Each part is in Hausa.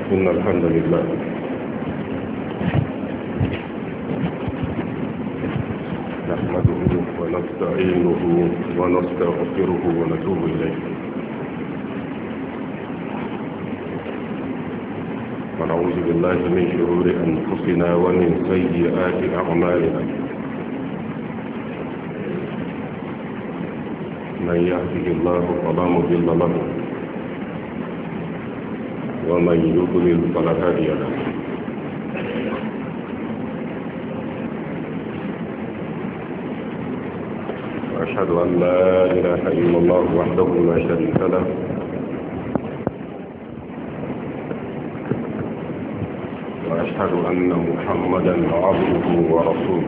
إن الحمد لله نحمده ونستعينه ونستغفره ونتوب إليه ونعوذ بالله من شرور أنفسنا ومن سيئات أعمالنا من يهده الله فلا مضل له ومن يضلل فلا هادي له وأشهد أن لا إله إلا الله وحده لا شريك له وأشهد أن محمدا عبده ورسوله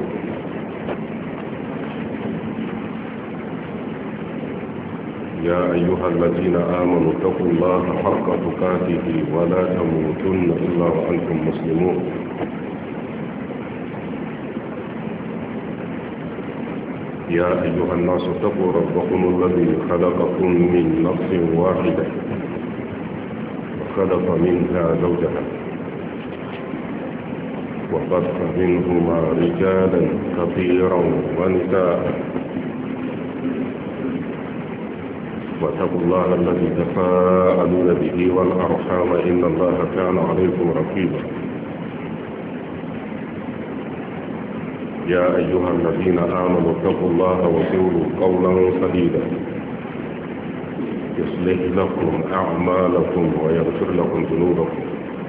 يا أيها الذين آمنوا اتقوا الله حق تقاته ولا تموتن إلا وأنتم مسلمون يا أيها الناس اتقوا ربكم الذي خلقكم من نفس واحدة وخلق منها زوجها وخلق منهما رجالا كثيرا ونساء واتقوا الله الذي تساءلون به والأرحام إن الله كان عليكم رقيبا يا أيها الذين آمنوا اتقوا الله وقولوا قولا سديدا يصلح لكم أعمالكم ويغفر لكم ذنوبكم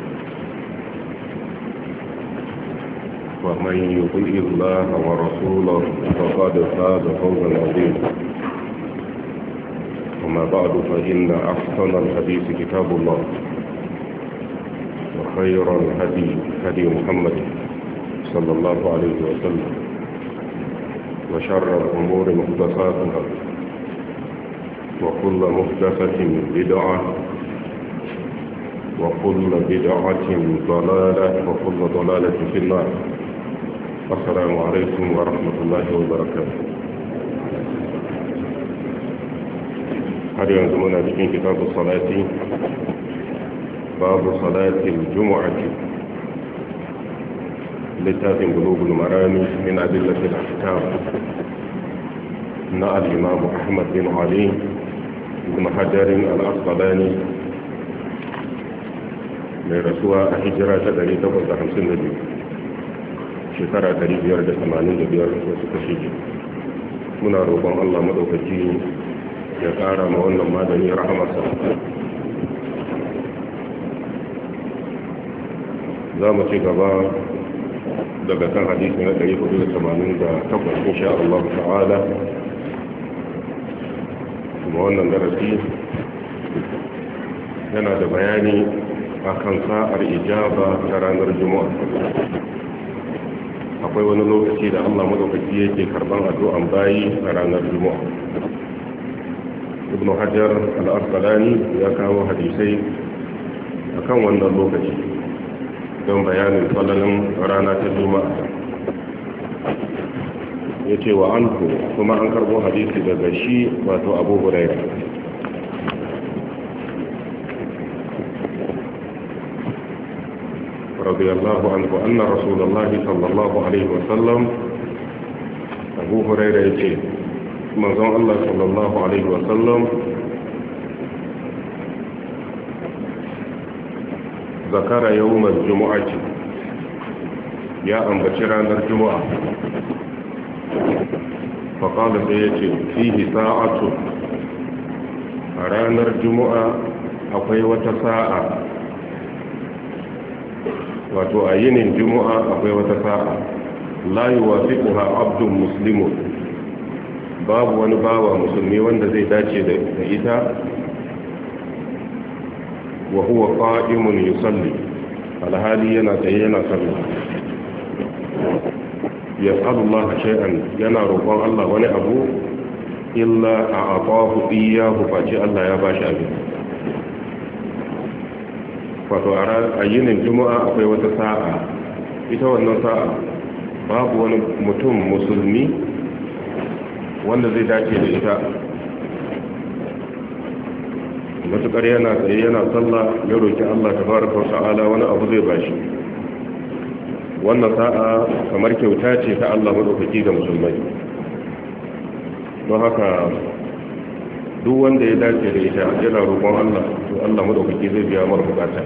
ومن يطيع الله ورسوله فقد فاز فوزا عظيما أما بعد فإن أحسن الحديث كتاب الله وخير الهدي هدي محمد صلى الله عليه وسلم وشر الأمور محدثاتها وكل محدثة بدعة وكل بدعة ضلالة وكل ضلالة في النار. السلام عليكم ورحمة الله وبركاته. هل ينزمنا في كتاب الصلاة باب صلاة الجمعة لتاتم بلوغ المرام من أدلة الأحكام نقل الإمام أحمد بن علي بن حجر الأسقلاني من رسوة هجرة 1852 شكرا 585 وسكشيجي muna roƙon Allah madaukaki ya ƙara ma wannan madani rahamarsa. za mu ci gaba daga kan hadisi na 488 insha Allah ta'ala kuma wannan darasi yana da bayani akan sa'ar ijaba ta ranar juma'a. akwai wani lokaci da Allah madaukaki yake karban addu'an bayi a ranar juma'a. ibn hajar al-asqalani ya kawo hadisai akan wannan lokaci don bayanin falalin rana ta juma'a. ya ce wa anhu kuma an karbo hadisi daga shi wato abu hurairah رضي الله عنه أن رسول الله صلى الله عليه وسلم أبو هريرة يقول منظر الله صلى الله عليه وسلم ذكر يوم الجمعة يا أنبشران الجمعة فقال سيأتي فيه ساعة رانا الجمعة أقوى وتساعة wato a yinin juma'a akwai wata sa'a la yuwafiquha abdun muslimun babu wani bawa musulmi wanda zai dace da ita wa huwa qa'imun yusalli alhali yana tsaye yana sallah yas'alu Allah shay'an yana roƙon Allah wani abu illa a'atahu iyyahu fa Allah ya bashi abin. wato a yinin juma'a akwai wata sa'a ita wannan sa'a babu wani mutum musulmi wanda zai dace da ita matukar yana tsaye yana sallah ya roki Allah tabaraka wa ta'ala wani abu zai bashi. Wannan sa'a kamar kyauta ce ta Allah madaukaki ga musulmai. Don haka duk wanda ya dace da ita yana roƙon Allah to Allah madaukaki zai biya mar bukata.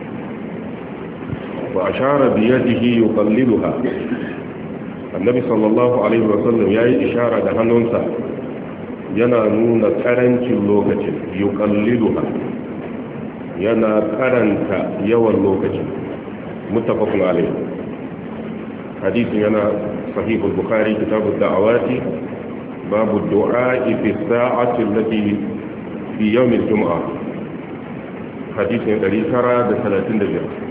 Wa ashara bi yadihi yuqalliluha. Annabi sallallahu alaihi wa sallam yayi ishara da hannunsa yana nuna karancin lokacin, yuqalliluha, yana karanta yawan lokacin. Muttafaqun alaihi. Hadisin yana sahih al-Bukhari kitab ad-da'awati babu ad-du'a fi as-sa'ati allati fi yawm al-jum'ah. Hadisin 935.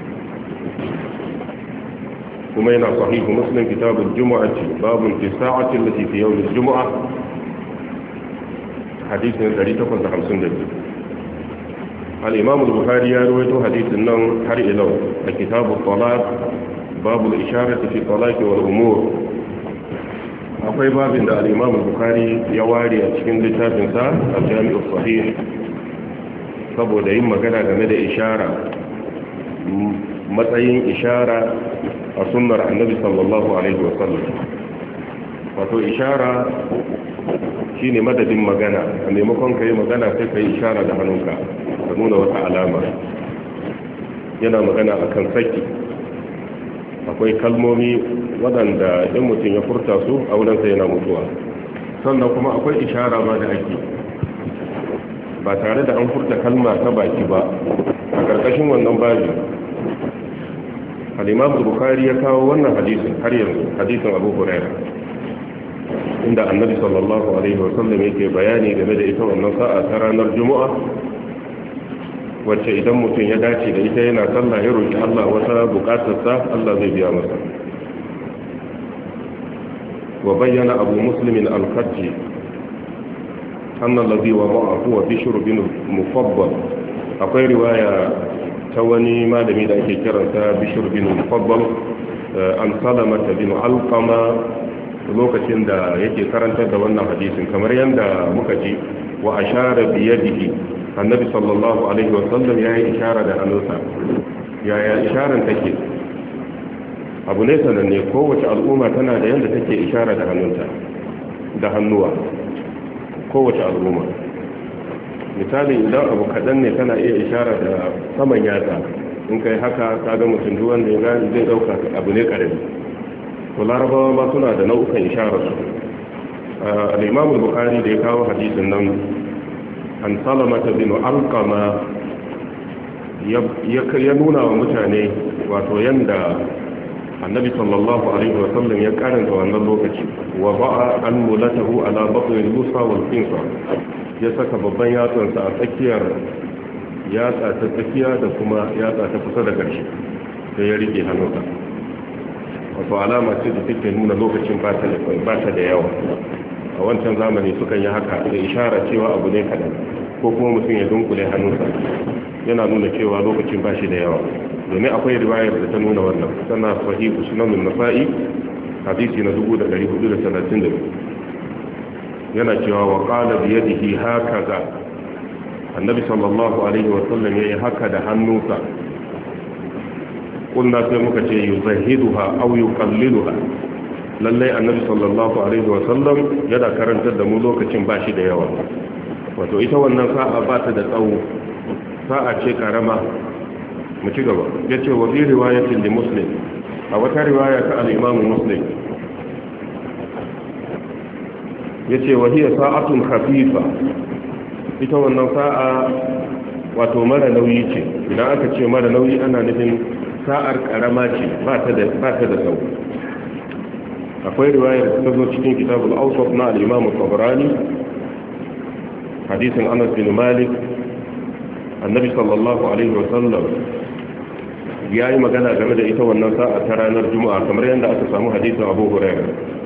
kuma yana sahih Muslim kitab al-jum'ah babu as-sa'ati allati fi yawm al-jum'ah. hadisin 852. al-imam al-bukhari ya rawaito hadisin nan har ila a kitab al-talaq babu al-isharati fi talaq wal umur. akwai babin da al-imam al-bukhari ya ware a cikin littafin sa al-jami' as-sahih saboda yin magana game da ishara, matsayin ishara a sunnar annabi sallallahu alaihi wasallam. wato ishara shine madadin magana, a maimakon ka yi magana sai ka yi ishara da hannunka ka nuna wata alama. yana magana akan saki. akwai kalmomi waɗanda in mutum ya furta su a wurinsa yana mutuwa. sannan kuma akwai ishara ma da ake ba tare da an furta kalma ta baki ba. a ƙarƙashin wannan babi al-imam bukhari ya kawo wannan hadisin har yanzu, hadisin Abu Hurairah, inda annabi sallallahu alaihi wasallam yake bayani game da ita wannan sa'a ta ranar juma'a wacce idan mutum ya dace da ita yana sallah ya roki Allah wata bukatarsa Allah zai biya masa. wa bayyana abu muslim al-qadji anna alladhi wada'ahu wa bishr bin mufaddal. akwai riwaya ta wani malami da ake kiransa bishr bin mufaddal an salamata bin alqama lokacin da yake karantar da wannan hadisin kamar yadda muka ji wa ashara bi yadihi. annabi sallallahu alaihi wasallam ya yi ishara da hannunsa. yaya isharar take? abu ne sananne, kowace al'umma tana da yadda take ishara da hannunta da hannuwa. kowace al'umma misali idan abu kaɗan ne tana iya ishara da saman yatsa. in kai haka kaga mutum duk wanda ya gani zai ɗauka abu ne ƙarami. to larabawa ma suna da nau'ukan ishararsu. al-imam al-bukhari da ya kawo hadisin nan an salamata bin alqama ya nuna wa mutane wato yanda annabi sallallahu alaihi wa sallam ya karanta wannan lokaci. wa ba'a an mulatahu ala batn al-musa wal qinsa, ya saka babban yatsansa a tsakiyar yatsa ta tsakiya da kuma yatsa ta kusa da ƙarshe sai ya rike hannunsa. wato alama ce da take nuna lokacin ba ta da yawa. a wancan zamani sukan yi haka da ishara cewa abu ne kadan, ko kuma mutum ya dunkule hannunsa yana nuna cewa lokacin ba shi da yawa. domin akwai riwayar da ta nuna wannan, tana sahihu sunan nasa'i hadisi na 1432. yana cewa wa qala bi yadihi hakaza. annabi sallallahu alaihi wa sallam yayi haka da hannunsa. kunna sai muka ce yuzahiduha aw yuqalliluha. lallai annabi sallallahu alaihi wa sallam yana karantar da mu lokacin bashi da yawa. wato ita wannan sa'a ba ta da tsawo, sa'a ce karama. mu ci gaba. yace wa fi riwayatin li muslim, a wata riwaya ta al-imam muslim yace wa hiya sa'atun khafifa. ita wannan sa'a wato mara nauyi ce. idan aka ce mara nauyi ana nufin sa'ar karama ce, ba ta da tsawo. akwai riwayar ta zo cikin kitabul awsat na al-imam at-tabarani hadisin Anas bin Malik. annabi sallallahu alaihi wa sallam yayi magana game da ita wannan sa'a ta ranar juma'a kamar yadda aka samu hadisin Abu Hurairah.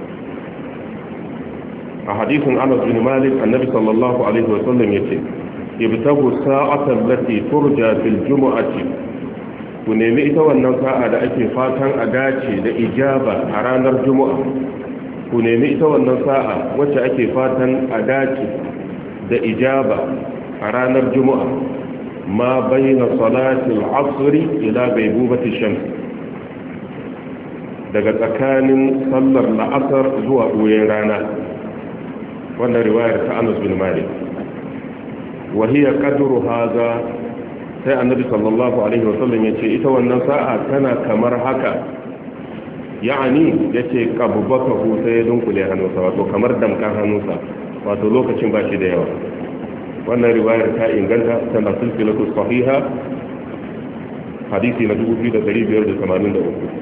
a hadisin Anas bin Malik annabi sallallahu alaihi wa sallam yace ibtagu sa'ata allati turja fil jumu'ati. ku nemi ita wannan sa'a da ake fatan a dace da ijaba a ranar juma'a. ku nemi ita wannan sa'a wacce ake fatan a dace da ijaba a ranar juma'a ma bayna salatil asri ila baybubati shams daga tsakanin sallar la'asar zuwa ɓoyen rana. wannan riwayar ta Anas bin Malik wa hiya qadru hadha sai annabi sallallahu alaihi wasallam yace ita wannan sa'a tana kamar haka yani yace qabbatahu sai ya dunkule hannunsa wato kamar damkan hannunsa wato lokacin ba shi da yawa. wannan riwayar ta inganta tana silsilatu sahiha hadisi na 2583.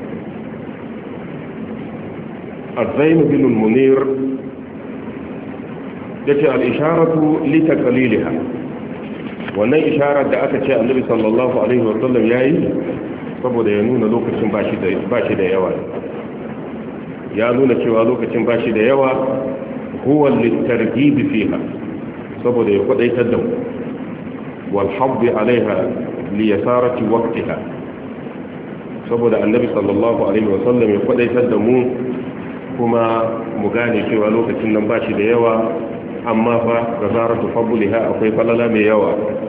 الزين بن المنير yace al-isharatu li taqliliha wannan isharar da aka ce annabi sallallahu alaihi wasallam yayi saboda ya nuna lokacin bashi da yawa, ya nuna cewa lokacin bashi da yawa huwa litarghib fiha saboda ya kwadaitar da mu wal hadd alaiha li yasarati waqtiha saboda annabi sallallahu alaihi wasallam ya kwadaitar da mu kuma mu gane cewa lokacin nan bashi da yawa, amma fa gazaratu fadliha akwai falala mai yawa,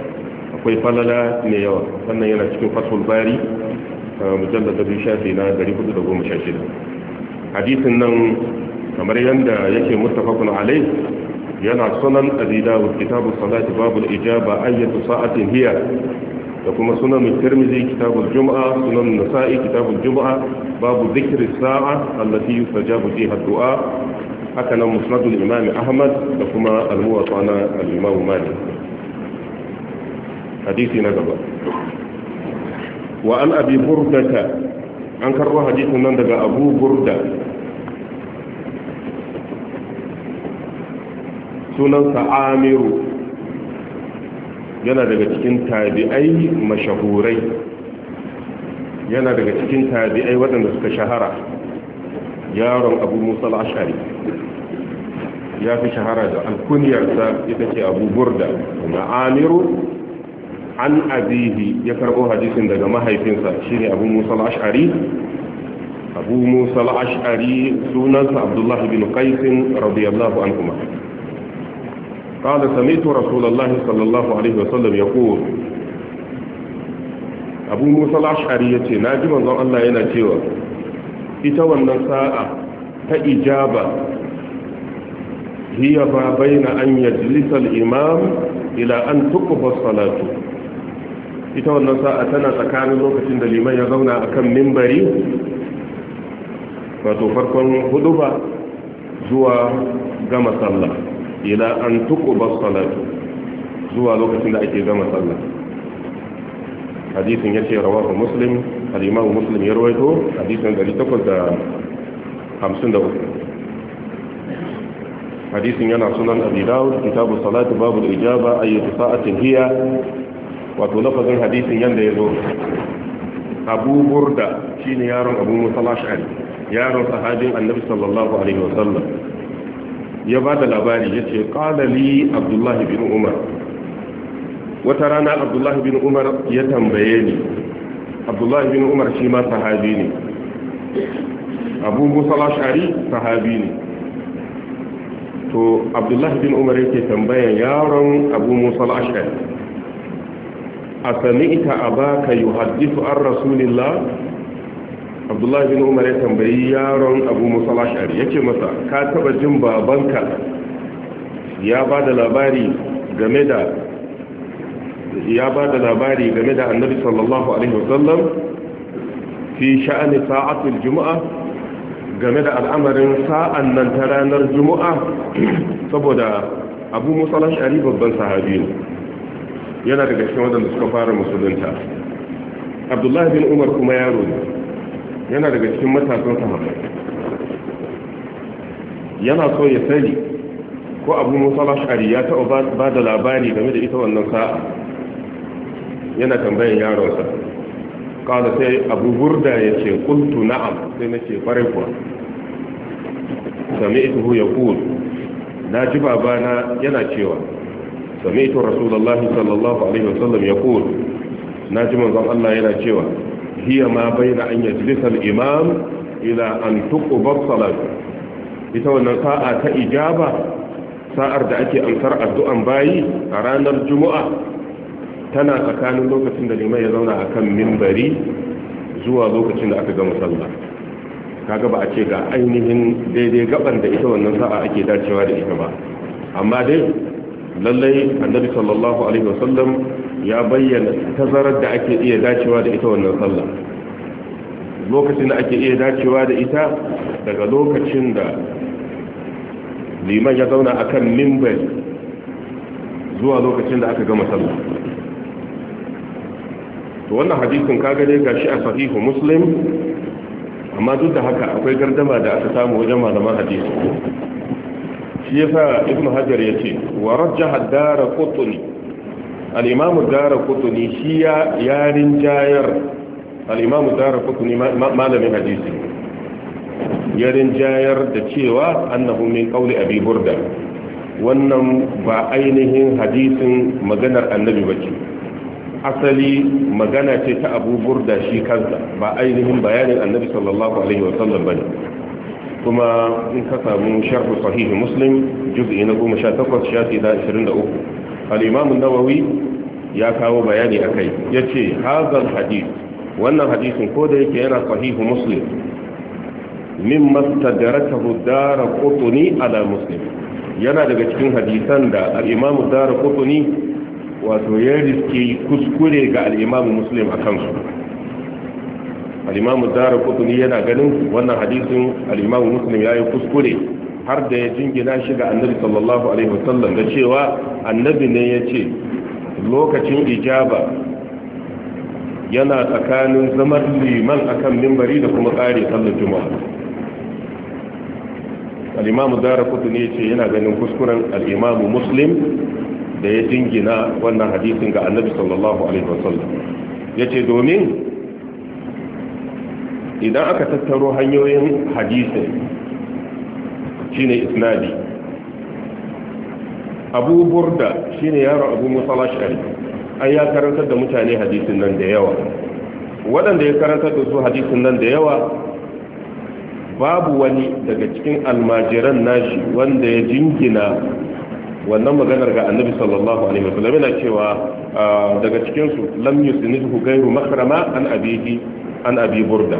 wannan yana cikin fathul bari mujallad 2 shafi na 416. hadisin nan kamar yanda yake muttafaqun alai yana sunan abi dawud kitabu salati babul ijaba ayyatu sa'atin hiya da kuma sunan tirmidhi kitabul jum'a sunan nasa'i kitabul jum'a babu dhikri sa'a allati yustajabu fiha ad-du'a haka nan musnadul imam ahmad da kuma al-muwatta na al-imam malik. hadisi na gaba wa an abi burdata an karbo hadisin nan daga abu burda sunansa amiru yana daga cikin tabi'ai mashahurai, yana daga cikin tabi'ai waɗanda suka shahara. yaron abu musa al-ash'ari ya fi shahara da alkuniyarsa ita ce abu burda na amiru an abihi ya karɓo hadisin daga mahaifinsa shine abu musa al-ash'ari. abu musa al-ash'ari sunansa abdullahi bin qaisin radiyallahu anhuma قال سمعت رسول الله صلى الله عليه وسلم يقول أبو موسى الأشعري يتي ناجي من الله yana cewa ita wannan sa'a ta ijaba hiya ba baina an yajlisa al-imam ila an tuqfa as-salatu ita wannan sa'a tana tsakanin lokacin da liman ya zauna akan minbari wato farkon huduba zuwa gama sallah ila an tuquba salatu zuwa lokacin da ake gama sallah. hadisin yace rawahu muslim al-imam muslim ya rawaito hadisin 853. hadisin yana sunan abi dawud kitabu salatu babu al-ijaba ayyatu sa'atin hiya wato lafazin hadisin yanda yazo abu burda shine yaron abu musa al-ash'ari yaron sahabin annabi sallallahu alaihi wasallam ya ba da labari ya ce ƙalali abdullahi bin umar wata rana abdullahi bin umar ya tambaye ni. abdullahi bin umar shi ma sahabi ne, abu musa al-ash'ari sahabi ne. to abdullahi bin umar yake tambayan yaron abu musa al-ash'ari a sami'ta abaka yuhaddithu an rasulillah. abdullahi bin umar ya tambayi yaron abu musa al-ash'ari yace masa ka taba jin babanka ya ba da labari game da annabi sallallahu alaihi wasallam fi sha'ani sa'atul juma'a game da al'amarin sa'an nan ta ranar juma'a saboda abu musa al-ash'ari babban sahabi ne, yana daga cikin wadanda suka fara musulunta. abdullahi bin umar kuma yaro ne, yana daga cikin matasan sahabbai. yana so ya sani ko abu musa al-ash'ari ya taɓa ba da labari game da ita wannan sa'a. yana tambayan yaronsa kala sai abu burda ya ce kuntu na'am, sai na ce farai kuwa. sami'tuhu yaqul na ji babana yana cewa sami'tu rasulullahi sallallahu alaihi wasallam yaqul na ji manzon Allah yana cewa hiya ma bayna an yajlisa al-imam ila an tuqba as-salat ita wannan sa'a ta ijaba sa'ar da ake amsar addu'an bayi a ranar juma'a tana tsakanin lokacin da liman ya zauna a kan mimbari zuwa lokacin da aka gama sallah. Kaga ba a ce ga ainihin daidai gaban da ita wannan sa'a ake dacewa da ita ba, amma dai lallai annabi sallallahu alaihi wasallam ya bayyana tazarar da ake iya dacewa da ita wannan sallah. Lokacin da ake iya dacewa da ita daga lokacin da liman ya zauna akan mimbari zuwa lokacin da aka gama sallah. To wannan hadisin kaga dai gashi a sahihu Muslim, amma duk da haka akwai gardama da aka samu wajen malaman hadisi. Shi yasa Ibn Hajar yace wa rajjaha ad-Daraqutni, al-Imam ad-Daraqutni shi ya rinjayar, al-Imam ad-Daraqutni malamin hadisi ya rinjayar da cewa annahu min qawli Abi Burda, wannan ba ainihin hadisin maganar annabi bace, asali magana ce ta Abu Burda shi kansa, ba ainihin bayanin annabi sallallahu alaihi wasallam bane. Kuma in ka samu sharh sahih Muslim juz'i na 18 shafi da 23, al-Imam an-Nawawi ya kawo bayani akai, yace hadal hadith, wannan hadisin ko da yake yana sahih Muslim, mimma tadarakahu ad-Daraqutni ala Muslim, yana daga cikin hadisan da al-Imam ad-Daraqutni wato ya riske kuskure ga al-Imam Muslim a kansu. al-Imam ad-Daraqutni yana ganin wannan hadisin al-Imam Muslim yayi kuskure har da ya jingina shi ga Annabi sallallahu alaihi wasallam da cewa Annabi ne yace lokacin ijaba yana tsakanin zaman liman akan minbari da kuma kare sallar juma'a. al-Imam ad-Daraqutni yace yana ganin kuskuren al-Imam Muslim da ya jingina wannan hadisin ga Annabi sallallahu alaihi wasallam. Yace domin idan aka tattaro hanyoyin hadisin shine isnadi, Abu Burda shine yaro Abu Musa al-Ash'ari, ai ya karantar da mutane hadisin nan da yawa. Waɗanda ya karantar da su hadisin nan da yawa babu wani daga cikin almajiran nashi wanda ya jingina wannan maganar ga Annabi sallallahu alaihi wasallam. Yana cewa daga cikin su lam yusnidhu ghayru Makhrama an abihi an Abi Burda,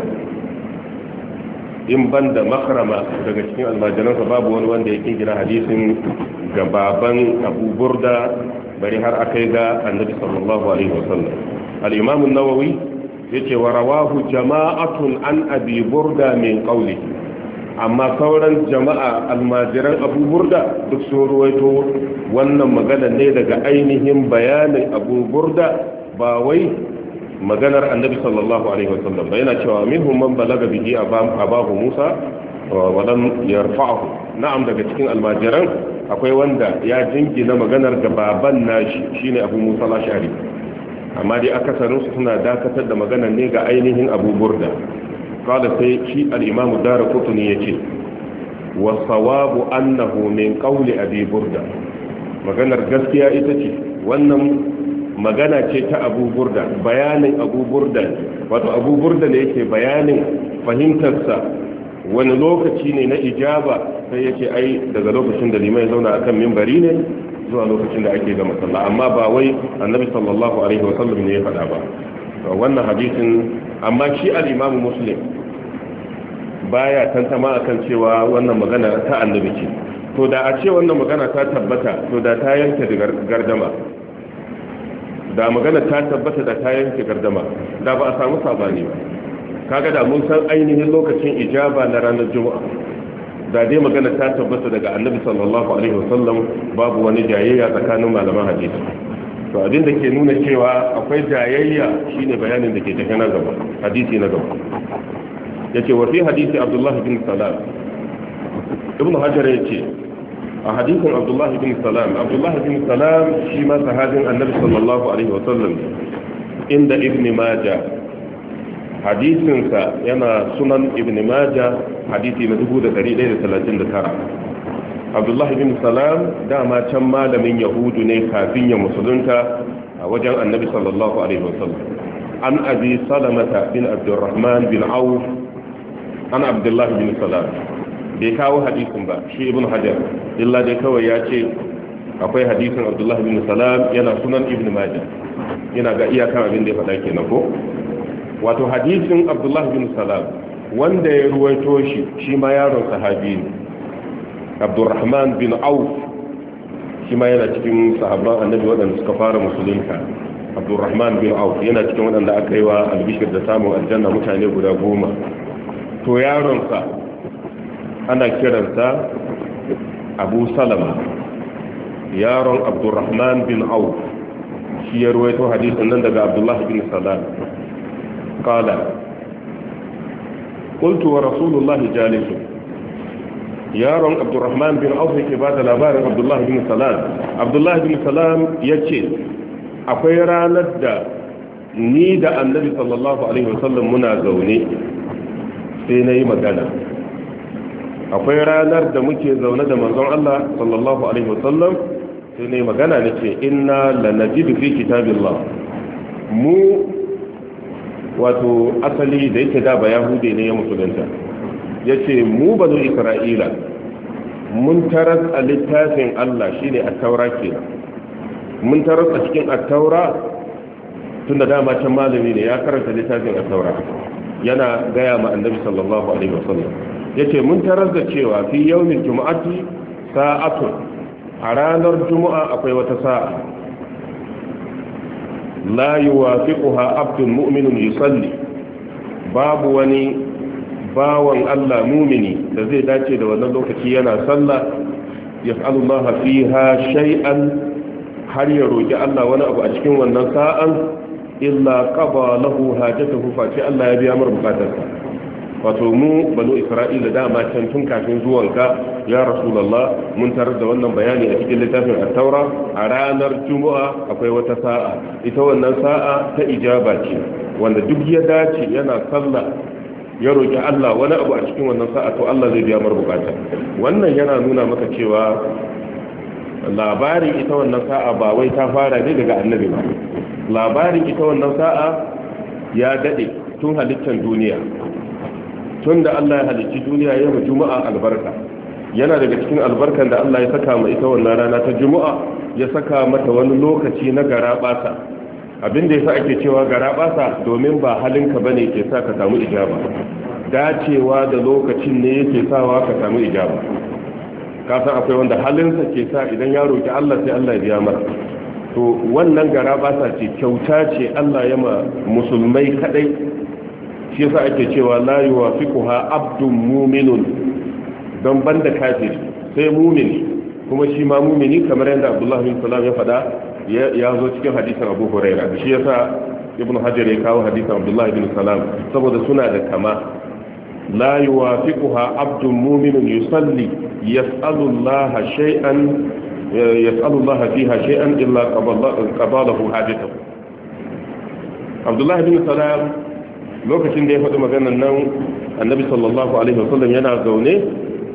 in banda Makhrama daga cikin almajiransa babu wani wanda ya kingina hadisin ga baban Abu Burda bari har akai ga Annabi sallallahu alaihi wasallam. al-Imam an-Nawawi yace wa rawahu jama'atun an Abi Burda min qawli, amma sauran jama'a almajiran Abu Burda duk sun ruwaito wannan magana ne daga ainihin bayanin Abu Burda, ba wai maganar Annabi sallallahu alaihi wasallam ba. Yana cewa minhum man balaga bihi abahu Musa wa lam yarfa'hu. Na'am, daga cikin almajiran akwai wanda ya jingina maganar ga baban nashi shine Abu Musa al-Ash'ari, amma dai akasarin su suna dakatar da maganar ne ga ainihin Abu Burda. Kada sai shi al-Imam ad-Daraqutni yace wa sawabu annahu min qawli Abi Burda, maganar gaskiya ita ce wannan magana ce ta Abu Burda, bayanin Abu Burda, wato Abu Burda ne yake bayanin fahimtarsa wani lokaci ne na ijaba, sai yake ai daga lokacin da liman ya zauna akan minbari ne zuwa lokacin da ake gama sallah, amma ba wai Annabi sallallahu alaihi wasallam ne ya faɗa ba. Wannan hadisin, amma shi al-Imam Muslim baya tantama akan cewa wannan magana ta Annabi ce. To da a ce wannan magana ta tabbata, to da ta yanke gardama, da magana ta tabbata da ta yanke gardama, da ba a samu sabani ba. Kaga da mun san ainihin lokacin ijaba na ranar Juma'a, da dai magana ta tabbata daga Annabi sallallahu alaihi wasallam, babu wani jayayya tsakanin malaman hadisi. To abin da ke nuna cewa akwai jayayya shine bayanin da ke tafi na gaba, hadisi na gaba. Yace wa fi hadisi Abdullah bin Salam, Ibn Hajar yace a hadisin Abdullah bin Salam, Abdullah bin Salam shi ma sahabin Annabi sallallahu alaihi wasallam, inda Ibn Majah hadisinsa yana sunan Ibn Majah hadisi na 1139. Abdullah bin Salam dama can malamin Yahudu ne kafin ya musulunta a wajen Annabi sallallahu alaihi wasallam. An Abi Salamata bin Abdurrahman bin Auf, an Abdullah bin Salam. bai kawo hadisin ba shi ibn hajar illa dai kawai ya ce akwai hadisin abdullahi bin salam yana sunan ibn majah yana ga iyakan abin da ya faɗa kenan ko wato hadisin abdullahi bin salam wanda ya ruwaito shi ma yaron sahabi ne abdurrahman bin auf shi ma yana cikin sahabban annabi waɗanda suka fara musulunta abdurrahman bin auf yana cikin waɗanda aka yi wa albishir da samun aljanna mutane guda 10 to yaronsa ana kiransa abu salama yaron abdurrahman bin auf shi ya ruwaito hadisin nan daga abdullahi bin salam qala qultu wa rasulullahi jalisun yaron abdurrahman bin auf yake ba da labarin abdullahi bin salam ya ce akwai ranar da ni da annabi sallallahu alaihi wasallam muna zaune sai na yi magana akwai ranar da muke zaune da manzon Allah sallallahu alaihi wasallam sai na yi magana na ce inna lanajidu fi kitabillah mu wato asali da yake da ba yahude ne ya musulunta ya ce mu banu isra'ila mun taras a littafin Allah shine at-taura kenan mun taras a cikin at-taura tun da dama can malami ne ya karanta littafin at-taura yana gaya ma annabi sallallahu alaihi wasallam yace mun taras da cewa fi yawmin jumu'ati sa'atun a ranar juma'a akwai wata sa'a la yuwafiquha abdun mu'minun yusalli babu wani bawan Allah mumini da zai dace da wannan lokaci yana sallah yas'alullaha fiha shay'an har ya roki Allah wani abu a cikin wannan sa'an illa qada lahu hajatahu fa ce Allah ya biya mar bukatarsa wato mu banu Isra'ila dama can tun kafin zuwanka ya rasulullah mun tarar da wannan bayani a cikin littafin at-taura a ranar juma'a akwai wata sa'a ita wannan sa'a ta ijaba ce wanda duk ya dace yana sallah ya roƙi Allah wani abu a cikin wannan sa'a to Allah zai biya mar bukata wannan yana nuna maka cewa labarin ita wannan sa'a ba wai ta fara ne daga annabi ba labarin ita wannan sa'a ya dade tun halittar duniya tun da Allah ya halicci duniya ya yi juma'a albarka yana daga cikin albarkan da Allah ya saka ma ita wannan rana ta juma'a ya saka mata wani lokaci na garabasa abin da yasa ake cewa garabasa domin ba halinka bane ke sa ka samu ijaba dacewa da lokacin ne yake sawa ka samu ijaba ka san akwai wanda halinsa ke sa idan ya roki Allah sai Allah ya biya masa to wannan garabasa ce kyauta ce Allah ya ma musulmai kadai shi yasa ake cewa la yuwafiquha abdun mu'minun don banda kafiri sai mu'mini kuma shi ma mu'mini kamar yadda Abdullah bin Salam ya faɗa ya zo cikin hadisin Abu Huraira shi yasa Ibn Hajar ya kawo hadisin Abdullah bin Salam saboda suna da kama la yuwafiquha abdun mu'minun yusalli yas'alu Allah fiha shay'an illa qabalahu hajatahu Abdullah bin Salam lokacin da ya faɗi maganar nan annabi sallallahu alaihi wasallam yana zaune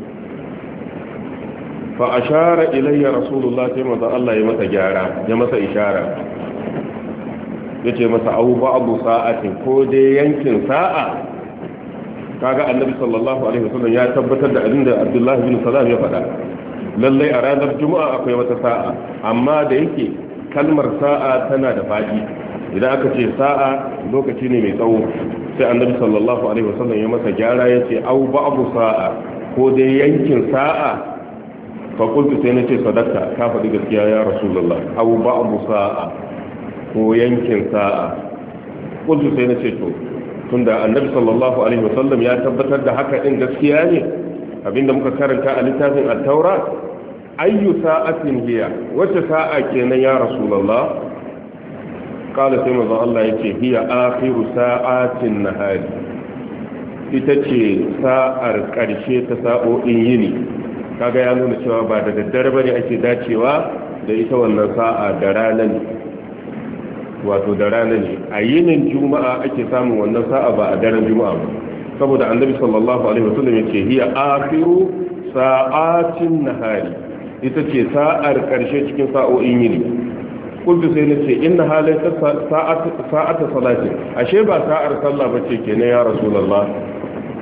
fa ashara ilayya rasulullah sai manzo Allah ya masa gyara ya masa ishara yace masa abu ba'du sa'atin ko dai yankin sa'a kaga annabi sallallahu alaihi wasallam ya tabbatar da abinda Abdullah bin Salam ya faɗa lalle a ranar juma'a akwai wata sa'a amma da yake kalmar sa'a tana da faɗi idan aka ce sa'a lokaci ne mai tsawo sai annabi sallallahu alaihi wasallam ya masa gyara yace au ba'du sa'a ko dai yankin sa'a fa qultu sai nace sadaka ka faɗi gaskiya ya rasulullah au ba'du sa'a ko yankin sa'a qultu sai nace to tunda annabi sallallahu alaihi wasallam ya tabbatar da haka din gaskiya ne abinda muka karanta a littafin at-taura ayyu sa'atin hiya wace sa'a kenan ya rasulullah kala sai mazan Allah ya ce hiya akhiru sa'atin nahari ita ce sa'ar ƙarshe ta sa'o'in yini kaga ya nuna cewa ba da daddare bane ake dacewa da ita wannan sa'a da rana ne wato da rana ne a yinin juma'a ake samun wannan sa'a ba a daren juma'a ba saboda annabi sallallahu alaihi wasallam ya ce hiya akhiru sa'atin nahari ita ce sa'ar ƙarshe cikin sa'o'in yini kullu sai nace inna halayta sa'ata salati ashe ba sa'ar sallah bace kenan ya rasulullah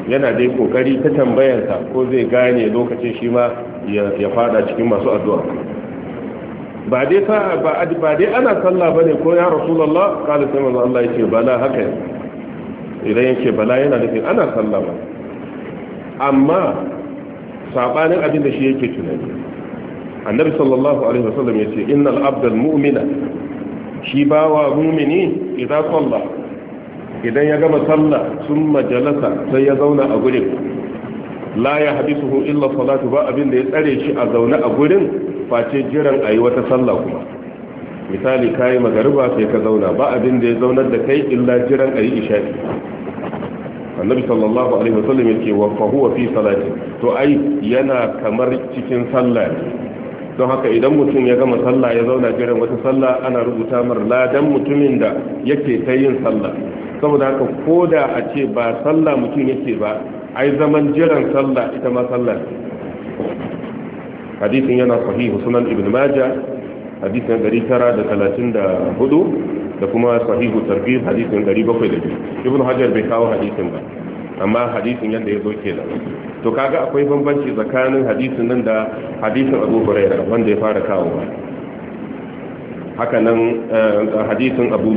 yana dai kokari ta tambayarsa ko zai gane lokacin shi ma ya fada cikin masu addu'a ba dai ana sallah bane ko ya rasulullah kala sai manzo Allah yake bala haka idan yake bala yana nufin ana sallah ba amma sabanin abin da shi yake tunani annabi sallallahu alaihi wasallam yace innal abdal mu'mina shi bawa mu'mini idan salla idan ya gama sallah summa jalasa sai ya zauna a gurin la ya hadisuhu illa salatu ba abin da ya tsare shi a zaune a gurin face jiran ayi wata sallah kuma misali kai magariba sai ka zauna ba abin da ya zaunar da kai illa jiran ayi isha'i annabi sallallahu alaihi wasallam yake wa fa huwa fi salati to ai yana kamar cikin sallah don haka idan mutum ya gama sallah ya zauna jiran wata sallah ana rubuta mar ladan mutumin da yake ta yin sallah saboda haka koda a ce ba sallah mutum yake ba ai zaman jiran sallah ita ma sallah hadisin yana sahihu sunan ibn majah hadisin 934 da kuma sahihu targhib hadisin 702 ibn hajar bai kawo hadisin ba amma hadisin yadda ya zo kenan to kaga akwai bambanci tsakanin hadisin nan da hadisin Abu Hurairah wanda ya fara kawo haka nan hadisin Abu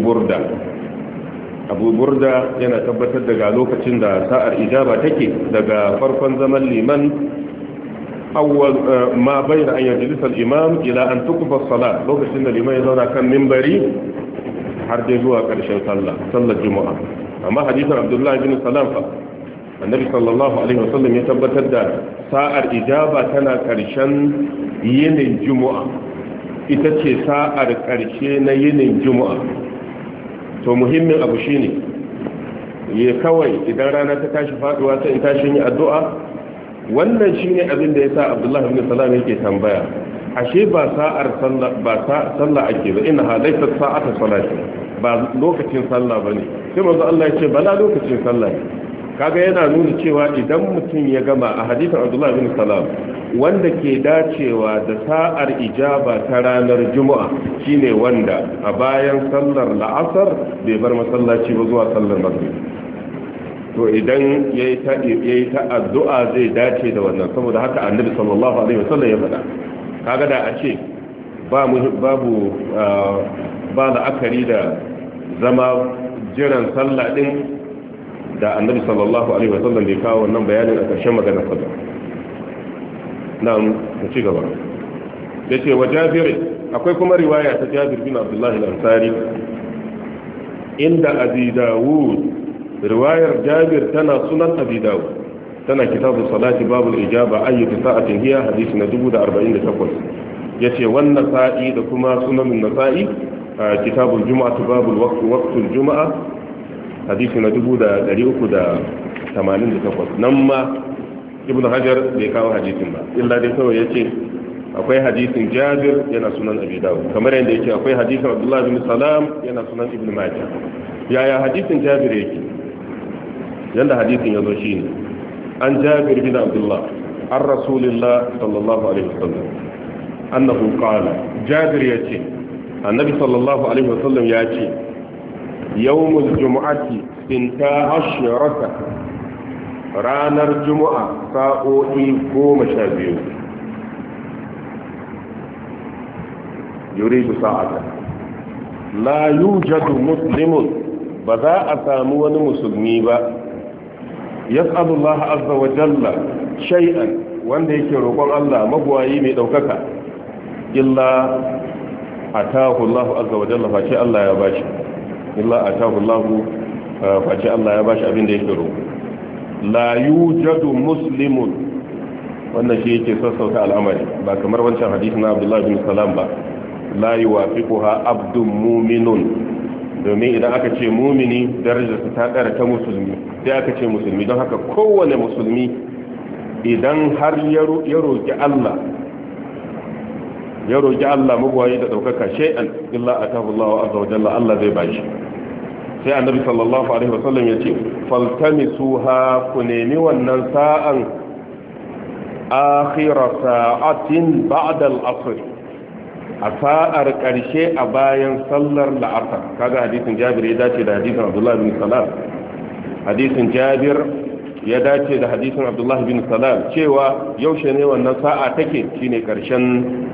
Burda yana tabbatar daga lokacin da sa'ar ijaba take daga farkon zaman liman awwal ma bayna an yajlisa al-imam ila an tuqfa as-salat lokacin da liman ya zauna kan minbari har dai zuwa ƙarshen sallar juma'a amma hadisin Abdullah bin Salam fa annabi sallallahu alaihi wasallam ya tabbatar da sa'ar ijaba tana ƙarshen yinin juma'a ita ce sa'ar ƙarshe na yinin juma'a to muhimmin abu shine ya kawai idan rana ta tashi faduwa sai in tashi yi addu'a wannan shine abin da yasa Abdullah bin Salam yake tambaya ashe ba sa'ar sallah ake ba ina halaita sa'ata salati ba lokacin sallah bane sai manzo Allah ya ce bala lokacin sallah kaga yana nuna cewa idan mutum ya gama a hadisin Abdullah bin Salam wanda ke dacewa da sa'ar ijaba ta ranar juma'a shine wanda a bayan sallar la'asar bai bar masallaci ba zuwa sallar maghrib to idan yayi ta addu'a zai dace da wannan saboda haka annabi sallallahu alaihi wasallam ya faɗa kaga da a ce babu ba la'akari da zama jiran sallah din da annabi sallallahu alaihi wasallam bai kawo wannan bayanin a ƙarshen maganar sa na mu ci gaba yace wa Jabir akwai kuma riwaya ta Jabir bin Abdullah al-Ansari inda Abi Dawud riwayar Jabir tana sunan Abi Dawud tana kitabu salati babul ijaba ayyatu sa'atin hiya hadisi na 1048 yace wannan sa'i da kuma sunan Nasa'i kitabul jumu'atu babul waqtul jumu'a hadisi na 388 nan ma ibnu hajar bai kawo hadisin ba illa dai kawai yace akwai hadisin Jabir yana sunan Abi Dawud kamar yadda yake akwai hadisin Abdullah bin Salam yana sunan Ibn Majah yaya hadisin Jabir yake yanda hadisin yazo shine an Jabir bin Abdullah an Rasulullah sallallahu alaihi wasallam annahu qala Jabir yace annabi sallallahu alaihi wasallam yace yawmul jumu'ati 12 ranar juma'a sa'o'i 12 yuridu sa'ata la yujadu muslimun ba za a samu wani musulmi ba yas'alu Allah azza wa jalla shay'an wanda yake roƙon Allah magwayi mai daukaka illa atahu Allah azza wa jalla fa Allah ya bashi illa atahu Allah fa Allah ya bashi abin da yake roƙo la yujadu muslimun wannan shi yake sassauta al'amari ba kamar wancan hadisi na Abdullah bin Salam ba la yuwafiquha abdun mu'minun domin idan aka ce mu'mini darajarsa ta ƙara ta musulmi sai aka ce musulmi don haka kowane musulmi idan har ya roki Allah magwayi da daukaka shay'an illa atahu Allah azza wa jalla Allah zai bashi sai annabi sallallahu alaihi wasallam ya ce faltamisuha ku nemi wannan sa'an akhira sa'atin ba'da al-asr a sa'ar karshe a bayan sallar la'asar kaga hadisin Jabir ya dace da hadisin Abdullah bin Salam hadisin Jabir ya dace da hadisin Abdullah bin Salam cewa yaushe ne wannan sa'a take shine karshen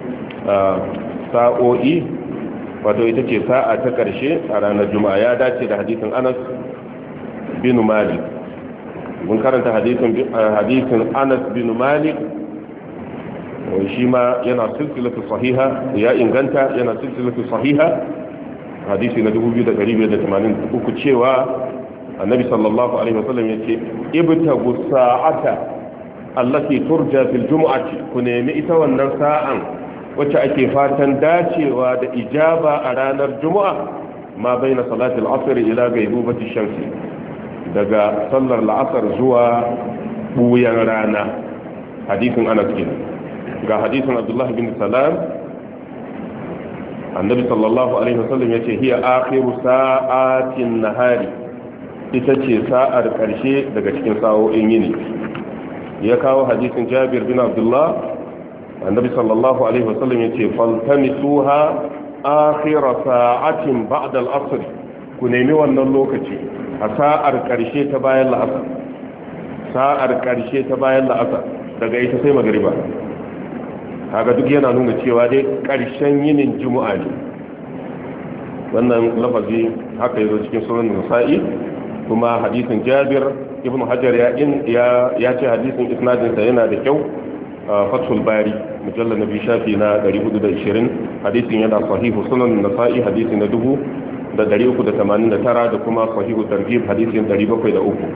sa'o'i, wato ita ce sa'a ta karshe a ranar juma'a. Ya dace da hadisin Anas bin Malik. mun karanta hadisin Anas bin Malik, shi ma yana silsilatu sahiha, ya inganta yana silsilatu sahiha, hadisi na 2583 cewa annabi sallallahu alaihi wasallam yace ibtagu sa'ata allati turja fil jumu'ati, ku nemi ita wannan sa'an wacce ake fatan dacewa da ijaba a ranar juma'a, ma baina salati al-asr ila ghaibubati shamsi, daga sallar la'asar zuwa buyan rana. hadisin Anas kenan. Ga hadisin Abdullah bin Salam, annabi sallallahu alaihi wasallam yace hiya akhiru sa'atin nahari, ita ce sa'ar ƙarshe daga cikin sa'o'in yini. Ya kawo hadisin Jabir bin Abdullah, annabi sallallahu alaihi wasallam yace faltamisuha akhira sa'atin ba'da al-asr, ku nemi wannan lokaci a sa'ar ƙarshe ta bayan la'asar. Sa'ar ƙarshe ta bayan la'asar daga ita sai magriba. Kaga duk yana nuna cewa dai ƙarshen yinin juma'a ne. Wannan lafazi haka yazo cikin sunan Nasa'i, kuma hadisin Jabir ibn Hajar ya ce hadisin isnadinsa yana da kyau. Fathul Bari mujallal nabi shafi na 420, hadisin yana sahihu sunan Nasa'i hadisi na 389 da kuma sahihu targhib hadisin 703.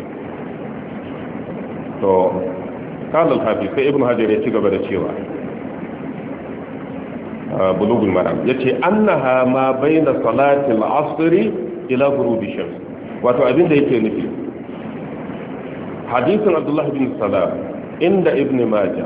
to qala al-hafiz sai ibn Hajar ya ci gaba da cewa bulugul maram yace annaha ma baina salati al-asr ila ghurubi shams, wato abin da yake nufi hadisin Abdullah bin Salam inda Ibn Majah,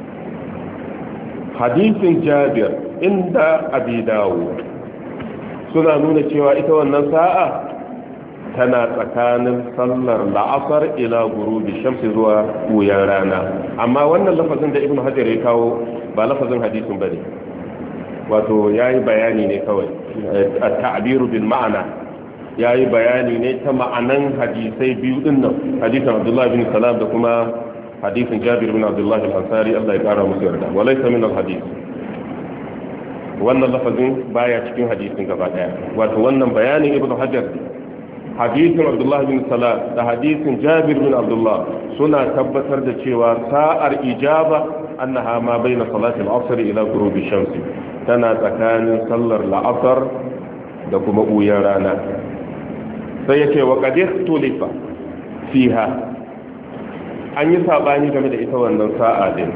hadisin Jabir inda Abi Dawud, suna nuna cewa ita wannan sa'a tana tsakanin sallar la'asar ila gurubi shamsi zuwa buyan rana. Amma wannan lafazin da Ibn Hajar ya kawo ba lafazin hadisin bane, wato yayi bayani ne kawai, at-ta'biru bil ma'ana, yayi bayani ne ta ma'anan hadisai biyu din nan, hadisin Abdullah bin Salam da kuma hadisin Jabir bin Abdullah al-Ansari, Allah ya kara musu yarda. Walaysa min al-hadith, wannan lafazin baya cikin hadisin gaba daya, wato wannan bayanin Ibn Hajar, hadisin Abdullah bin Salam da hadisin Jabir bin Abdullah suna tabbatar da cewa sa'ar ijaba annaha ma baina salati al-asr ila ghurubi shamsi, tana tsakanin sallar la'asar da kuma buyan rana. Sai yace wa qad ikhtulifa fiha, an yi sabani game da ita wannan sa'a din,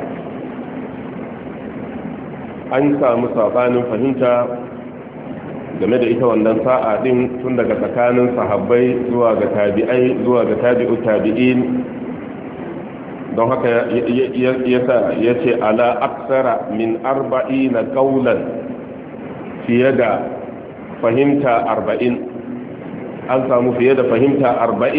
an samu sabanin fahimta game da ita wannan sa'a din, tun daga tsakanin sahabbai zuwa ga tabi'ai zuwa ga tabi'u tabi'in. don haka ya ce ala aksara min 40 qawlan, fiye da fahimta 40, an samu fiye da fahimta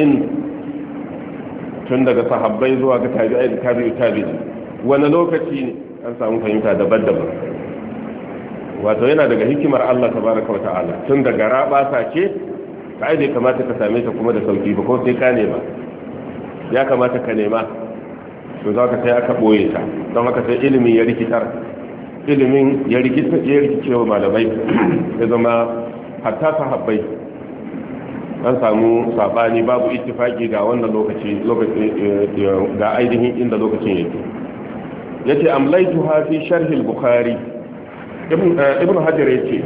40 tun daga sahabbai zuwa ga tabi'ai da tabi'u tabi'in. wani lokaci ne an samu fahimta daban-daban, wato yana daga hikimar Allah tabaraka wata'ala, tun daga rabasa ce kai bai kamata ka same ta kuma da sauki ba, ko sai ka nema, ya kamata ka nema, to za ka sai aka boye ta. don haka sai ilimin ya rikitar, ilimin ya rikice wa malamai, ya zama hatta sahabbai an samu sabani, babu ittifaki ga wannan lokaci ga ainihin inda lokacin yake. yace amlaituha fi sharh al-bukhari, ibn Hajar yace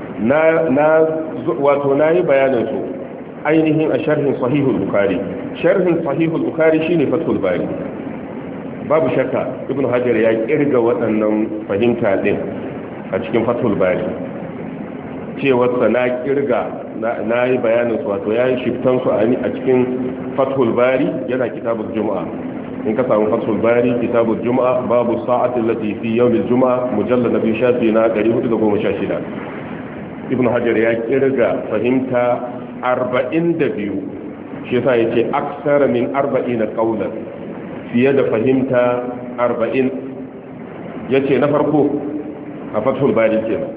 wato nayi bayanin su ainihin a sharhin sahih al-bukhari. Sharhin sahih al-bukhari shine fathul bari. Babu shakka ibn Hajar ya kirga waɗannan fahimta din a cikin fathul bari, cewa na kirga na yi bayanin su, wato yayin shiftan su a cikin fathul bari, yana kitabul juma'a. in ka samu fathul bari kitabul juma'a babu sa'ati allati fi yawmil juma'a mujallad nabi shafi na 416. ibn Hajar ya kirga fahimta 42, shi yasa yace aksara min 40 qawlan, fiye da fahimta 40. yace na farko a fathul bari kenan,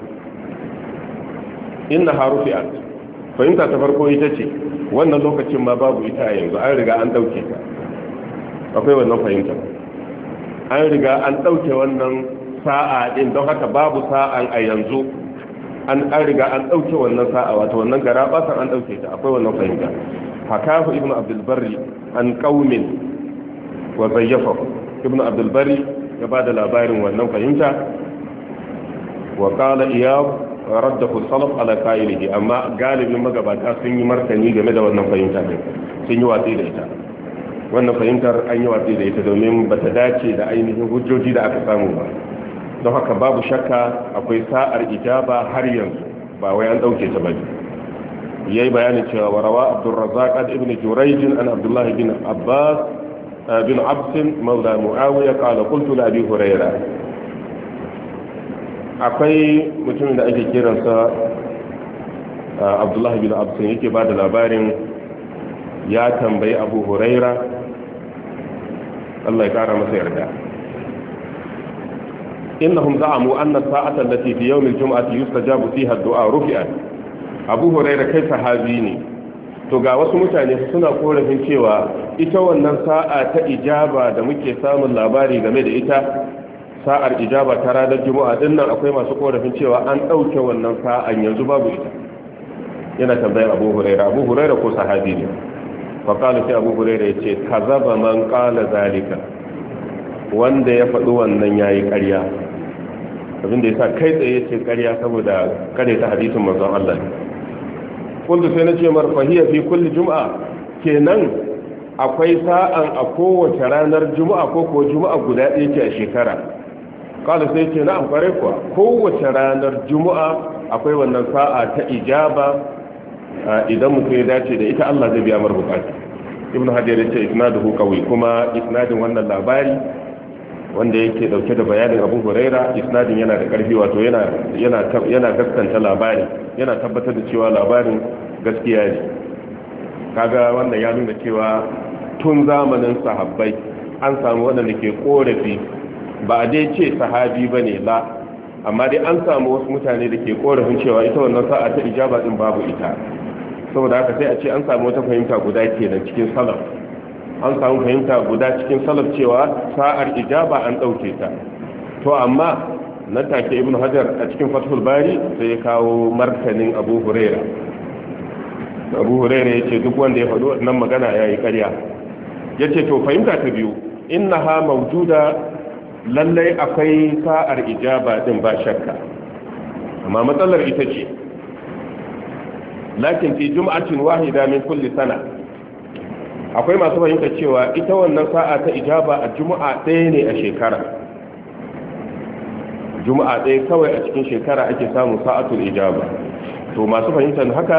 inna harufiat, fahimta ta farko ita ce wannan lokacin ma babu ita a yanzu, an riga an dauke ta. akwai wannan fahimta. An riga an ɗauke wannan sa'a ɗin, don haka babu sa'an a yanzu. An riga an ɗauke wannan sa'a, wato wannan gara basan an ɗauke ta, akwai wannan fahimta. Hakafu ibn abdulbari an ƙaumin wa zayyafa. Ibn abdulbari ya ba da labarin wannan fahimta, wa ƙala iyab raddahu salaf ala qailihi, amma galibin magabata sun yi martani game da wannan fahimta din, sun yi watsi da ita. Wannan fahimtar an yi watsi da ita domin bata dace da ainihin hujjoji da aka samu ba. Don haka babu shakka akwai sa'ar ijaba har yanzu, ba wai an dauke ta bane. Yayi bayanin cewa warawa Abdurrazzaq ibn Jurayj an Abdullah bin Abbas bin Abs mawla Muawiya qala qultu li Abi Hurairah. Akwai mutumin da ake kiransa Abdullah bin Abs yake ba da labarin ya tambayi Abu Hurairah, Allah ya kara masa yarda. إنهم زعموا أن الساعة التي في يوم الجمعة يستجاب فيها الدعاء رفعت. أبو هريرة كيف صحابيني to ga wasu mutane suna korafin cewa ita wannan sa'a ta ijaba da muke samun labari game da ita, sa'ar ijaba ta ranar juma'a din nan, akwai masu korafin cewa an ɗauke wannan sa'an yanzu babu ita. Yana tambayar Abu Hurairah ko sahabi ne. fa qala sai Abu Hurairah yace kazaba man qala zalika, wanda ya faɗi wannan yayi ƙarya. Abinda yasa kai tsaye ce ƙarya saboda kare ta hadisin manzon Allah. Kullu sai nace marfahiya fi kulli juma'a, kenan akwai sa'an a kowace ranar juma'a ko juma'a guda ɗaya ce a shekara. Kala sai ce na'am, kware kuwa kowace ranar juma'a akwai wannan sa'a ta ijaba, idan mutum ya dace da ita Allah zai biya mar bukata. Ibn Hajar ya ce isnaduhu qawi, kuma isnadin wannan labari wanda yake dauke da bayanin Abu Huraira, isnadin yana da karfi, wato yana gaskanta labari, yana tabbatar da cewa labarin gaskiya ne. Kaga wannan ya nuna cewa tun zamanin sahabbai an samu wanda ke korafi, ba a dai ce sahabi bane la, amma dai an samu wasu mutane da ke korafin cewa ita wannan sa'a ta ijaba din babu ita. Saboda haka sai a ce an samu wata fahimta guda kenan cikin salaf, an samu fahimta guda cikin salaf cewa sa'ar ijaba an dauke ta. To amma nan take Ibn Hajar a cikin Fathul Bari sai ya kawo martanin Abu Huraira. Abu Huraira yace duk wanda ya faɗo wannan magana yayi ƙarya. Yace to fahimta ta biyu, innaha mawjuda, lallai akwai sa'ar ijaba din ba shakka, amma matsalar ita ce lakin fi jum'atin wahida min kulli sana. Akwai masu fahimta cewa ita wannan sa'a ta ijaba a juma'a ɗaya ne a shekara, juma'a ɗaya kawai a cikin shekara ake samun sa'atul ijaba. To masu fahimtar haka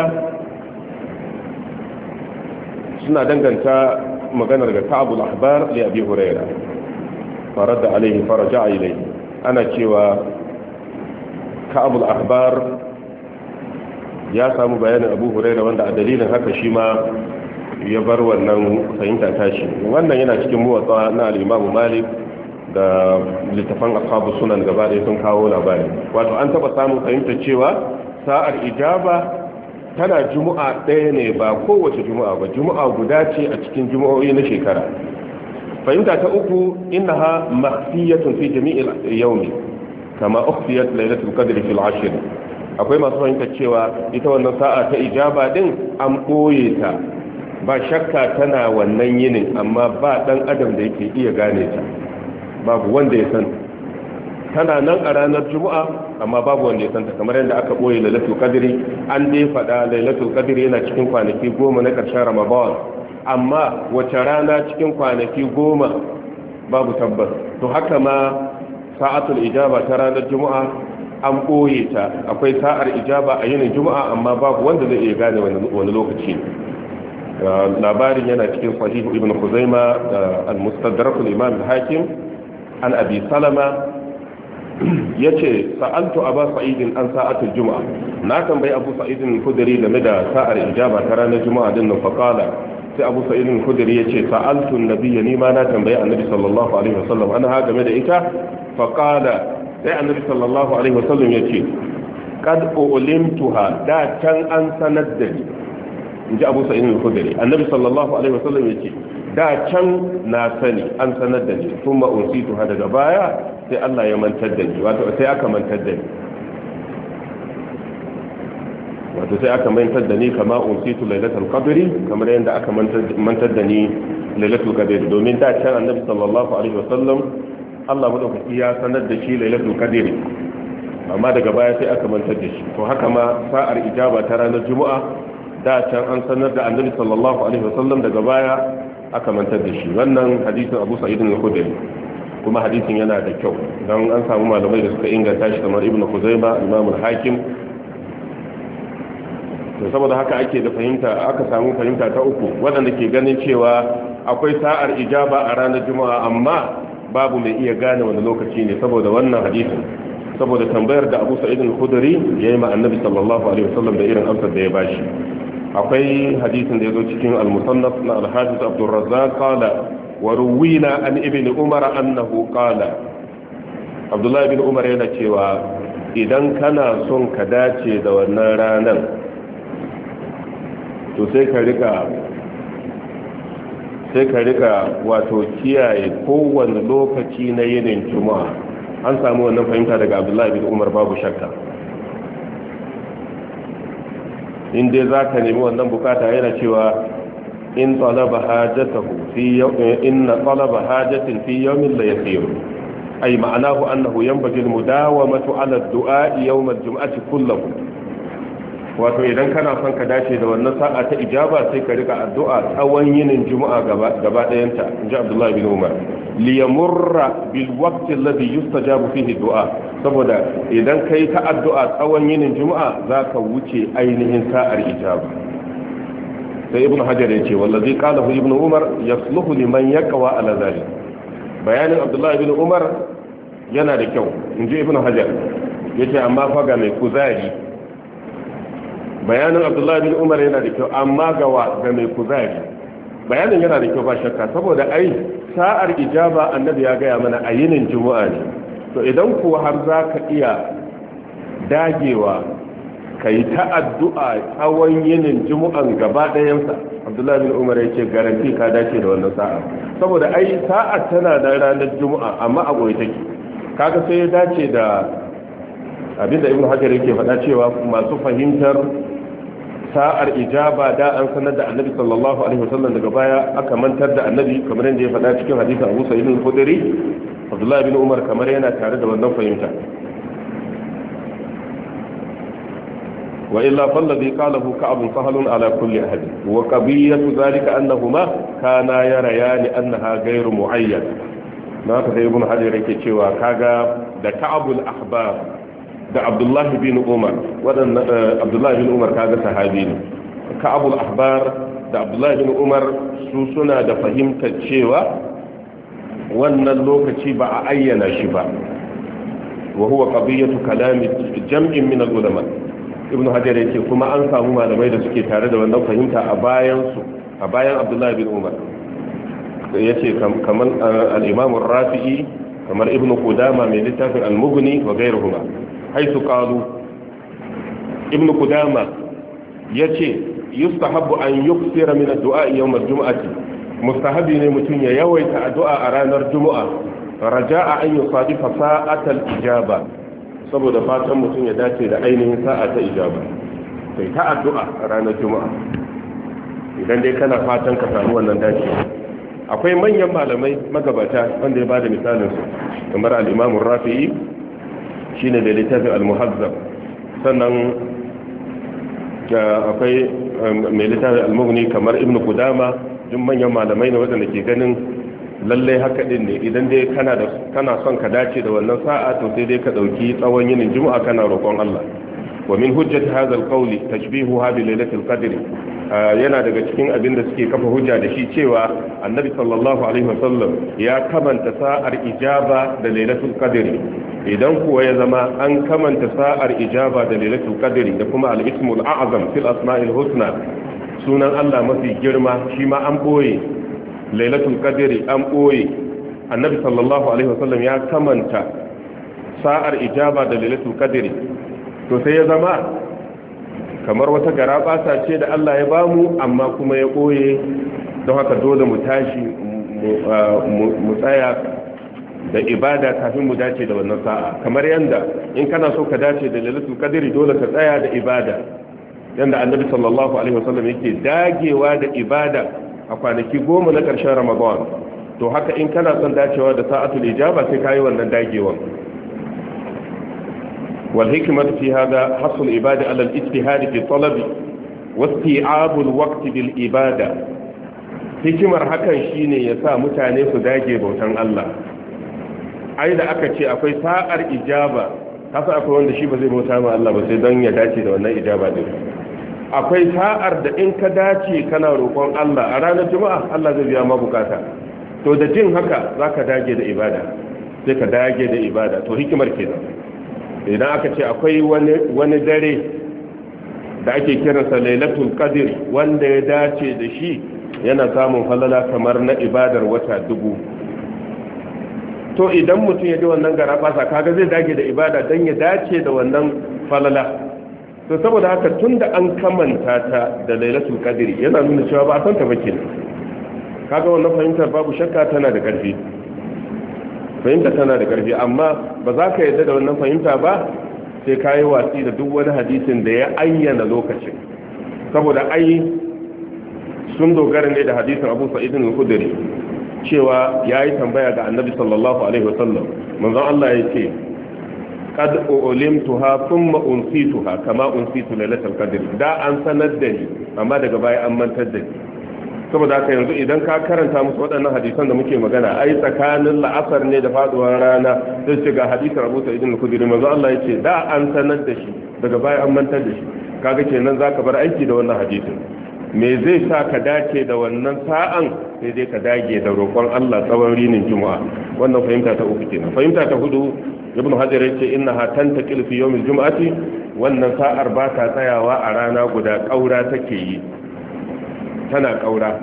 suna danganta maganar ga Ka'abul Ahbar li Abi Hurairah, farada alaihi faraja ilaihi. Ana cewa Ka'abul Ahbar ya samu bayanin Abu Hurairah, wanda a dalilin haka shi ma ya bar wannan fahimta tashi. Wannan yana cikin muwatta na al-Imam Malik da littafan ashabu sunan gaba da sun kawo labari. Wato an taba samun fahimta cewa sa'ar ijaba tana juma'a ɗaya ne, ba kowace juma'a ba, juma'a guda ce a cikin juma'o'i na shekara. Fahimta ta uku, innaha makhfiyatun fi jami'il yawmi kama ukhfiyat lailatul qadri fil ashr. Akwai masu fahimta cewa ita wannan sa'a ta ijaba din an boye ta, ba shakka tana wannan yinin, amma ba dan adam da yake iya gane ta, babu wanda ya san tana nan a ranar juma'a, amma babu wanda ya san ta, kamar yadda aka boye lailatul qadri. An dai faɗa lailatul qadri yana cikin kwanaki 10 na ƙarshen Ramadan, amma wace rana cikin kwanaki 10 babu tabbas. To haka ma sa'atul ijaba ta ranar juma'a an ɓoye ta, akwai sa'ar ijaba a yinin juma'a, amma babu wanda zai iya gane wani lokaci. Labarin yana cikin sahihu ibn Khuzaima da al-Mustadrak al-Imam al-Hakim an Abi Salama, yace sa'altu Aba Sa'id an sa'atul juma'a, na tambayi Abu Sa'id al-Khudri game da sa'ar ijaba ta ranar juma'a din nan. Faqala, sai Abu Sa'id al-Khudri yace sa'altu an-nabiyya, ni ma na tambayi Annabi sallallahu alaihi wasallam an ha game da ita. Faqala, sai Annabi sallallahu alaihi wasallam yace kad ulimtuha, da can an sanar da ni. Inji Abu Sa'id al-Khudri, Annabi sallallahu alaihi wasallam yace da can na sani an sanar da ni kuma unsitu ha daga baya sai Allah ya mantar da ni wato sai aka mantar da ni kama unsitu lailatul qadri kamar yadda aka mantar da ni lailatul qadri domin da can annabi sallallahu alaihi wasallam Allah madaukaki ya sanar da shi lailatul qadri amma daga baya sai aka mantar da shi to haka ma sa'ar ijaba ta ranar juma'a da can an sanar da annabi sallallahu alaihi wasallam daga baya aka mantar da shi. Wannan hadisin Abu Sa'id al-Khudri kuma hadisin yana da kyau don an samu malamai da suka inganta shi kamar Ibn Khuzaimah, Imam al-Hakim. To saboda haka ake da aka samu fahimta ta uku waɗanda ke ganin cewa akwai sa'ar ijaba a ranar juma'a amma babu mai iya gane wani lokaci ne saboda wannan hadisin, saboda tambayar da Abu Sa'id al-Khudri yayi ma Annabi sallallahu alaihi wasallam da irin amsar da ya bashi. akwai hadisin da ya zo cikin al-musannaf na al-hafiz Abdul Razzaq qala wa ruwina an ibn Umar annahu qala Abdullah ibn Umar yana cewa idan kana son ka dace da wannan ranar to sai ka rika wato kiyaye kowanne lokaci na yinin juma'a. An samu wannan fahimta daga Abdullah ibn Umar babu shakka. in dai za ka nemi wannan bukata yana cewa in talaba hajatahu inna talaba hajatin fi yawmin la yasir ay ma'anahu annahu yanbaghi al-mudawamatu ala ad-du'a yawm al-jum'ati kullahu. Wato idan kana son ka dace da wannan sa'a ta ijaba sai ka rika addu'a tsawon yinin juma'a gaba ɗayanta, inji Abdullah bin Umar, li yamurra bil waqti alladhi yustajabu fihi du'a, saboda idan kai ta addu'a tsawon yinin juma'a zaka wuce ainihin sa'ar ijaba. Sai Ibn Hajar ya ce wallazi qalahu Ibn Umar yasluhu liman yaqwa ala zalik. Bayanin Abdullah bin Umar yana da kyau, inji Ibn Hajar yace amma fa ga mai kuzari. Bayanin Abdullah bin Umar yana da kyau amma ga mai kuzari. Bayanin yana da kyau ba shakka, saboda ai sa'ar ijaba annabi ya gaya mana a yinin juma'a ne. To idan kuwa har za ka iya dagewa ka yi ta addu'a tsawon yinin juma'an gaba ɗayansa, Abdullah bin Umar ya ce garanti ka dace da wannan sa'a, saboda ai sa'a tana da ranar juma'a amma a goyi take. Kaga sai ya dace da abinda Ibn Hajar yake faɗa cewa masu fahimtar sa'ar ijaba da an sanar da Annabi sallallahu alaihi wasallam daga baya aka mantar da Annabi, kamar yadda ya faɗa cikin hadisin Abu Sa'id al-Khudri. Abdullah bin Umar kamar yana tare da wannan fahimta. wa illa falladhi qalahu ka'ab sahlun ala kulli ahad wa qabiyatu dhalika annahuma kana yarayani annaha ghayru mu'ayyan. Na ka sai Ibn Hajar yake cewa kaga da Ka'ab al-Ahbar da Abdullah bin Umar, wadannan Abdullah bin Umar kaga sahabi ne. Ka'ab al-Ahbar da Abdullah bin Umar su suna da fahimtar cewa wannan lokaci ba a ayyana shi ba, wa huwa qadiyatu kalami jam'in min al-ulama. Ibn Hajar yake kuma an samu malamai da suke tare da wannan fahimta a bayan Abdullah bin Umar. Yace kamar al-Imam ar-Rafi'i, kamar Ibn Qudama mai littafin al-Mughni wa ghayruhuma, haythu qalu Ibn Qudama yace yustahabbu an yuksira min ad-du'a yawm al-jum'ati, mustahabi ne mutum ya yawaita addu'a a ranar juma'a, raja'a an yusadifa sa'atal ijaba, saboda fatan mutum ya dace da ainihin sa'a ta ijaba. Sai ta addu'a a ranar juma'a idan dai kana fatan ka samu wannan dace. Akwai manyan malamai magabata wanda ya bada misalin su, kamar al-Imam ar-Rafi'i shine da littafin al-Muhazzab, sannan akwai mai littafin al-Mughni kamar Ibn Qudama. Duk manyan malamai ne waɗanda ke ganin lallai haka din ne, idan dai kana son ka dace da wannan sa'a to sai dai ka dauki tsawon yinin juma'a kana roƙon Allah. Wa min hujjati hadha al-qawl tashbihuha bi lailatul qadr, yana daga cikin abin da suke kafa hujja da shi cewa annabi sallallahu alaihi wasallam ya kamanta sa'ar ijaba da lailatul qadr. Idan kuwa ya zama an kamanta sa'ar ijaba da lailatul qadr da kuma al-ismul a'zam fil asma'il husna, sunan Allah mafi girma shi ma an boye lailatul qadri, an boye. Annabi sallallahu alaihi wasallam ya kamanta sa'ar ijaba da lailatul qadri, to sai ya zama kamar wata garabasa ce da Allah ya bamu amma kuma ya ɓoye, don haka dole mu tashi mu tsaya da ibada kafin mu dace da wannan sa'a. Kamar yanda in kana so ka dace da lailatul qadri dole ka tsaya da ibada, yanda annabi sallallahu alaihi wasallam yake dagewa da ibada a kwanaki 10 na ƙarshen Ramadan, to haka in kana son dacewa da sa'atul ijaba sai kai wannan dagewan. wal hikmatu fi hada hasul ibada ala al-ijtihad fi talabi wa isti'ab al-waqt bil ibada. Hikimar hakan shine yasa mutane su dage bautan Allah. Ai da aka ce akwai sa'ar ijaba, kasa akwai wanda shi ba zai bauta ma Allah ba sai don ya dace da wannan ijaba din. Akwai sa'ar da in ka dace kana roƙon Allah a ranar Juma'a Allah zai biya ma bukata. To da jin haka zaka dage da ibada, sai ka dage da ibada. To hikimar kenan. Idan aka ce akwai wani dare da ake kiransa Lailatul Qadr wanda ya dace da shi yana samun falala kamar na ibadar wata 1000. To idan mutum ya ji wannan gara fasa kaga zai dage da ibada don ya dace da wannan falala. To saboda haka tunda an kamanta ta da Lailatul Qadr yana nuna cewa ba a san ta ba kenan. Kaga wannan fahimtar babu shakka tana da ƙarfi. Fahimta tana da ƙarfi, amma ba za ka yarda da wannan fahimta ba sai ka yi watsi da duk wani hadisin da ya ayyana lokacin. Saboda ai sun dogara ne da hadisin Abu Sa'id al-Khudri cewa yayi tambaya ga Annabi sallallahu alaihi wasallam, manzon Allah yake qad ulimtuha thumma unsituha kama unsitu lailatul qadr, da an sanar da ni amma daga baya an mantar da ni. Saboda haka yanzu idan ka karanta musu waɗannan hadisan da muke magana ai tsakanin la'asar ne da faduwar rana sai ce ga hadisin Abu Sa'id al-Khudri manzo Allah yace da an sanar da shi daga baya an mantar da shi. Kaga kenan zaka bar aiki da wannan hadisin. Me zai sa ka dace da wannan sa'an sai dai ka dage da roƙon Allah tsawon rinin Juma'a. Wannan fahimta ta uku kenan. Fahimta ta hudu Ibn Hajar yace innaha tantaqil fi yawmil jum'ati, wannan sa'ar ba ta tsayawa a rana guda, kaura take yi. Tana kaura,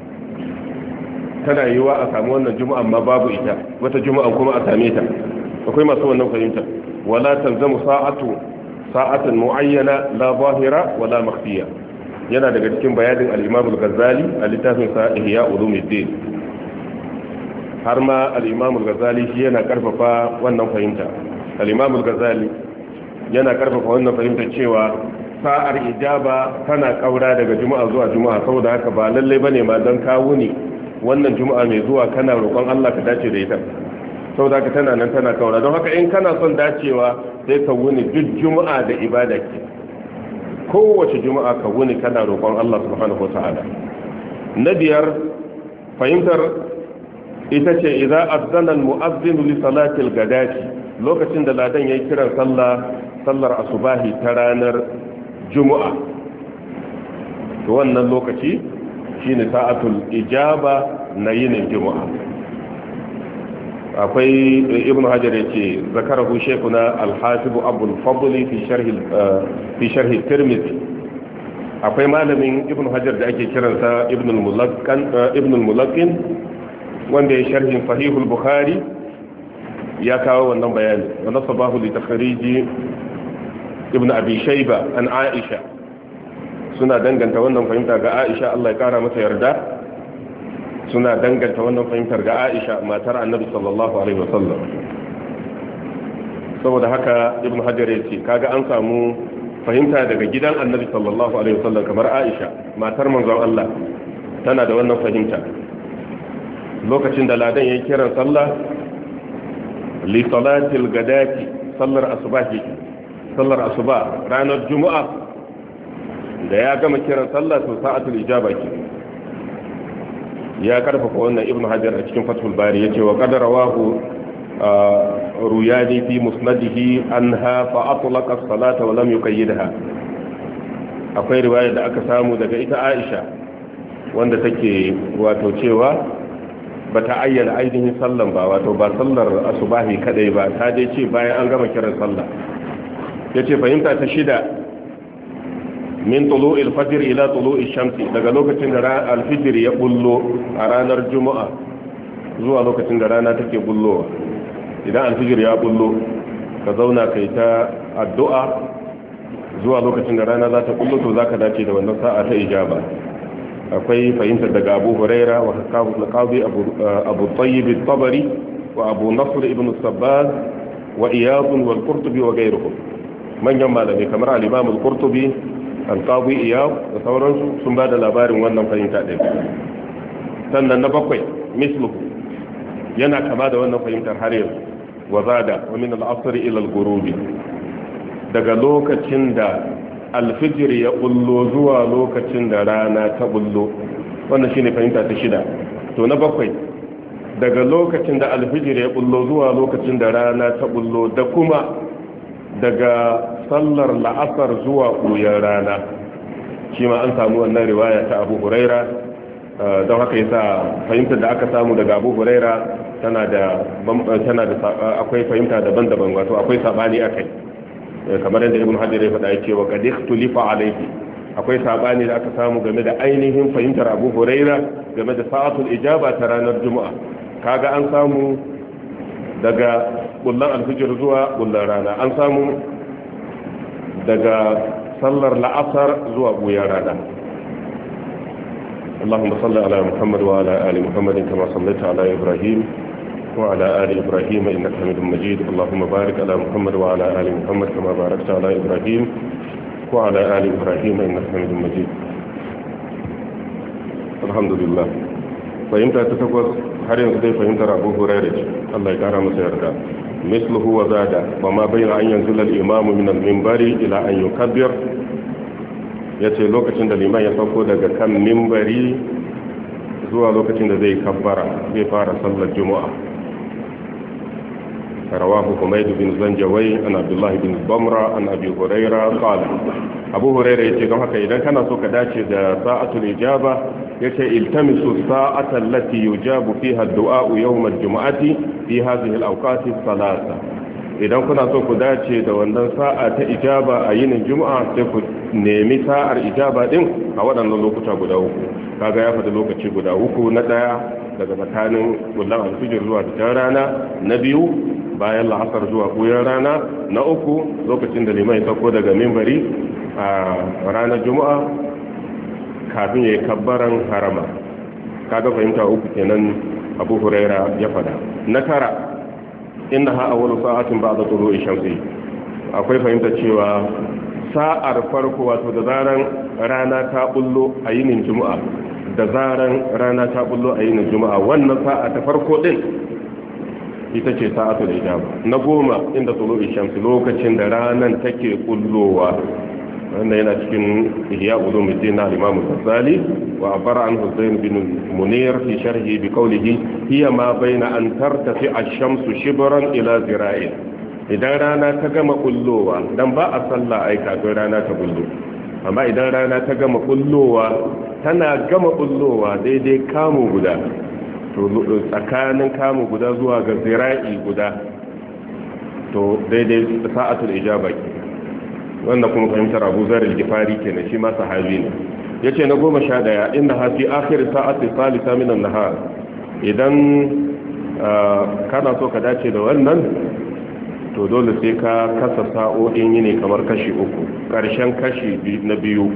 tana yiwa a samu wannan juma'a amma babu ita, wata juma'a kuma a same ta. Akwai masu wannan fahimta. Wala talzamu sa'atan muayyana la zahira wala makhfiya. Yana daga cikin bayanin al-Imam al-Ghazali a littafin sa Ihya Ulumuddin. Har ma al-Imam al-Ghazali shi yana karfafa wannan fahimta. Al-Imam al-Ghazali yana karfafa wannan fahimta cewa sa'ar ijaba tana kaura daga juma'a zuwa juma'a, saboda haka ba lalle bane ma dan kawo ne wannan juma'a mai zuwa kana roƙon Allah ka dace da ita, saboda haka tana nan tana kaura. Don haka in kana son dacewa sai ka wuni duk juma'a da ibada ke, kowace juma'a ka wuni kana roƙon Allah subhanahu wata'ala. Na biyar fahimtar ita ce idza azzana al-mu'azzin li salati al-ghadati, lokacin da ladan yayi kiran sallar asubahi ta ranar juma'a, to wannan lokaci shine sa'atul ijaba na yinin juma'a. Akwai Ibn Hajar yace zakarahu shaykhuna al-Hasib Abu al-Fadl fi sharh Tirmidhi. Akwai malamin Ibn Hajar da ake kiransa Ibn al-Mulaqqin wanda ya sharhin Sahih al-Bukhari, ya kawo wannan bayani wa nasabahu li takhriji Ibn Abi Shayba an Aisha. Suna danganta wannan fahimta ga Aisha, Allah ya kara mata yarda. Suna danganta wannan fahimtar ga Aisha matar Annabi sallallahu alaihi wasallam. Saboda haka Ibn Hajar ya ce kaga an samu fahimta daga gidan Annabi sallallahu alaihi wasallam kamar Aisha matar manzon Allah tana da wannan fahimta. Lokacin da ladan yayin kiran sallah li salatil gadati, sallar asuba ranar juma'a, da ya gama kiran sallah to sa'atul ijaba ke. Ya karfafa wannan Ibn Hajar a cikin Fathul Bari yace wa qad rawahu Ruyani fi musnadihi anha fa atlaqa as-salata wa lam yuqayyidha. Akwai riwaya da aka samu daga ita Aisha wanda take wato cewa bata ayyana ainihin sallan ba, wato ba sallar asubahi kadai ba, ta dai ce bayan an gama kiran sallah. Yace fahimta ta shida min tulu'il fajr ila tulu'i shamsi, daga lokacin da al-fajr ya bullo a ranar juma'a zuwa lokacin da rana take bullowa. Idan al-fajr ya bullo ka zauna kai ta addu'a zuwa lokacin da rana za ta kullu to zaka dace da wannan sa'a ta ijaba. akwai fahimtar daga Abu Huraira wa Qadi Abu Tayyib al-Tabari wa Abu Nasr ibn Sabbaz wa Iyad wal Qurtubi wa ghayruhum. manyan malami kamar al-Imam al-Qurtubi, al-Qadi Iyad da sauransu sun ba da labarin wannan fahimta din. sannan na bakwai misluhu yana kama da wannan fahimtar har yanzu wa zada wa min al-asr ila al-ghurub, daga lokacin da alfijir ya bullo zuwa lokacin da rana ta bullo, wannan shine fahimta ta shida. to na bakwai daga lokacin da alfijir ya bullo zuwa lokacin da rana ta bullo, da kuma daga sallar la'asar zuwa ɓuyar rana, shi ma an samu wannan riwaya ta Abu Huraira. don haka yasa fahimtar da aka samu daga Abu Huraira tana da akwai fahimta daban-daban, wato akwai sabani akai, kamar yadda Ibn Hajar ya faɗa yake wa qad ikhtulifa alayhi, akwai sabani da aka samu game da ainihin fahimtar Abu Huraira game da sa'atul ijaba ta ranar Juma'a. kaga an samu daga kullan alfijir zuwa kullan rana, an samu daga sallar la'asar zuwa buyar rana. اللهم صل على محمد وعلى آل محمد كما صليت على إبراهيم وعلى آل إبراهيم إنك حميد مجيد. اللهم بارك على محمد وعلى آل محمد كما باركت على إبراهيم وعلى آل إبراهيم إنك حميد مجيد. الحمد لله. فهمت تتقوى har yanzu dai fahimtar Abu Hurairah, Allah ya kara masa yarda. misluhu wa zada wa ma bayna an yanzula al-imamu min al-minbari ila an yukabbir, yace lokacin da liman ya sauko daga kan minbari zuwa lokacin da zai kabbara, zai fara sallar juma'a. rawahu Humayd bin Zanjawai an Abdullah bin Bamra an Abi Hurairah qala, Abu Hurairah yace don haka idan kana so ka dace da sa'atul ijaba, yace iltamisu sa'ata allati yujabu fiha ad-du'a yawm al-jum'ati fi hadhihi al-awqat ath-thalatha. idan kuna so ku dace da wannan sa'a ta ijaba a yinin juma'a, sai ku nemi sa'ar ijaba din a waɗannan lokuta guda uku. kaga ya faɗi lokaci guda uku: na ɗaya daga tsakanin kullan alfijir zuwa fitar rana, na biyu bayan la'asar zuwa ɓuyar rana, na uku lokacin da liman ya sauko daga mimbari a ranar juma'a kafin ya yi kabbaran harama. kaga fahimta uku kenan Abu Huraira ya faɗa. na tara, innaha awwalu sa'atin ba'da tulu'i shamsi, akwai fahimta cewa sa'ar farko, wato da zaran rana ta bullo a yinin juma'a, da zaran rana ta bullo a yinin juma'a, wannan sa'a ta farko din ita ce sa'atul ijaba. na goma, inda tulu'i shamsi, lokacin da ranan take bullowa, wanda yana cikin Ihya Ulumuddin na Imam Ghazali, wa abara an Husayn bin Munir fi sharhi bi qawlihi hiya ma bayna an tartafi ash-shamsu shibran ila zira'in. idan rana ta gama bullowa, dan ba a sallah ai kafin rana ta bullo, amma idan rana ta gama bullowa, tana gama bullowa daidai kamu guda, to tsakanin kamu guda zuwa ga zira'i guda, to daidai sa'atul ijaba ke. wannan kuma fahimtar Abu Zar al-Ghifari kenan, shi ma sahabi ne. yace na 11, inna ha fi akhir sa'ati salisa min an-nahar, idan kana so ka dace da wannan, to dole sai ka kasa sa'o'in yini kamar kashi uku, karshen kashi na biyu,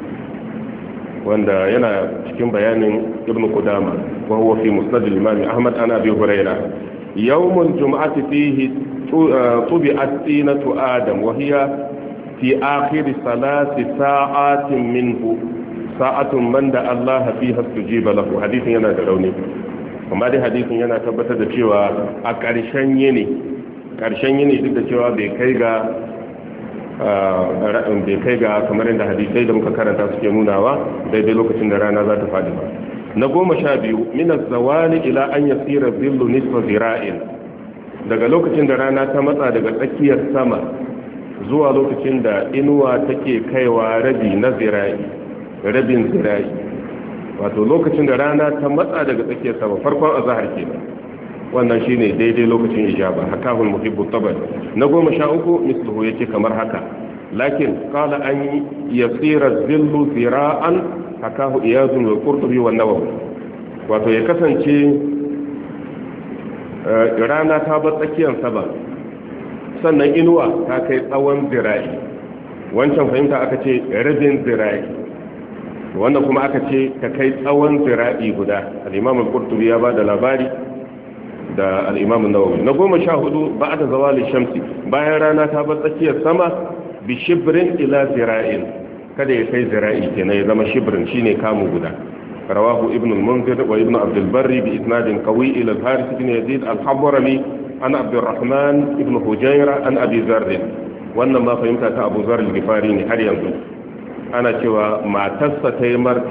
wanda yana cikin bayanin Ibn Qudama wa huwa fi musnad al-Imam Ahmad an Abi Hurairah. yawmul jum'ati fihi tubi'at tinatu Adam wa hiya fi akhir salati sa'atin minhu sa'atun man da Allah fiha tujiba lahu. hadisin yana da rauni, amma dai hadisin yana tabbatar da cewa a ƙarshen yini duk da cewa bai kai ga kamar yadda hadisai da muka karanta suke nunawa daidai lokacin da rana za ta faɗi ba. na 12, min az-zawali ila an yasira dhillu nisfa zira'in, daga lokacin da rana ta matsa daga tsakiyar sama zuwa lokacin da inuwa take kaiwa rabin zira'i, wato lokacin da rana ta matsa daga tsakiyar sama, farkon azhar kenan, wannan shine daidai lokacin ijaba. hakahul muhibbu tabari. na 13, misluhu yake kamar haka, lakin qala an yasira dhillu zira'an, hakahu Iyad wal Qurtubi wan Nawawi, wato ya kasance rana ta bar tsakiyar sama, sannan inuwa ta kai tsawon zira'i, wancan fahimta aka ce rabin zira'i, wannan kuma aka ce ta kai tsawon zira'i guda. al-imam al-qurtubi ya bada labari da al-imam an-nawawi. na 14 ba'da zawali shamsi, bayan rana ta bar tsakiyar sama, bi shibrin ila zira'in, kada ya kai zira'i kenan ya zama shibrin shine kamu guda. rawahu ibn al-munzir wa ibn abd al-barr bi isnadin qawi ila al-harith ibn yazid al-habrami an abd al-rahman ibn hujayra an abi zarr. wannan ma fahimta ta abu zarr al-ghifari ne har yanzu. ana cewa matarsa ta yi masa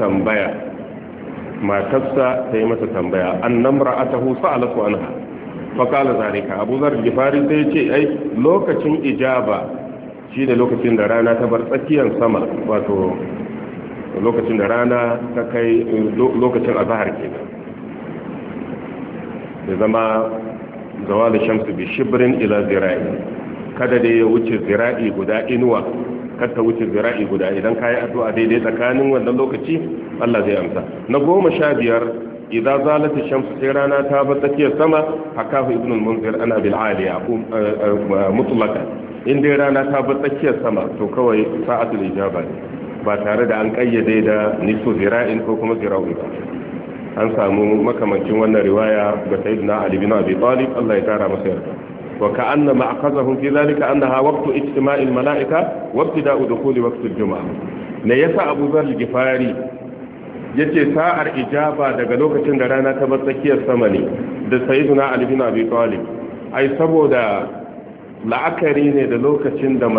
tambaya annam ra'atahu sa'alatu anha fa qala zalika. abu zarr al-ghifari sai ya ce ai lokacin ijaba shi ne lokacin da rana ta bar tsakiyar sama, wato lokacin da rana ta kai lokacin azahar kenan, da zama zawal shamsu bi shibrin ila zira'i, kada da ya wuce zira'i guda inuwa, kada wuce zira'i guda. idan kayi addu'a daidai tsakanin wannan lokaci Allah zai amsa. na 15 idza zalat ash-shamsu, sai rana ta bar tsakiyar sama, hakahu ibn al-munzir ana bil aliya mutlaqan. in dai rana ta bar tsakiyar sama to kawai sa'atul ijaba ne, ba tare da an kayyade da nisfu zira'in ko kuma zira'u ba. an samu makamancin wannan riwaya ga sayyidina ali bin abi talib, Allah ya kara masa yarda. wa ka'anna ma'aqazahum fi dhalika annaha waqtu ijtima'il mala'ika wa ibtida'u dukhuli waqti al-jum'a. ne yasa Abu Dharr al-Ghifari yace sa'ar ijaba daga lokacin da rana ta bar tsakiyar sama ne da sayyidina ali bin abi talib? ai saboda la'akari ne da lokacin da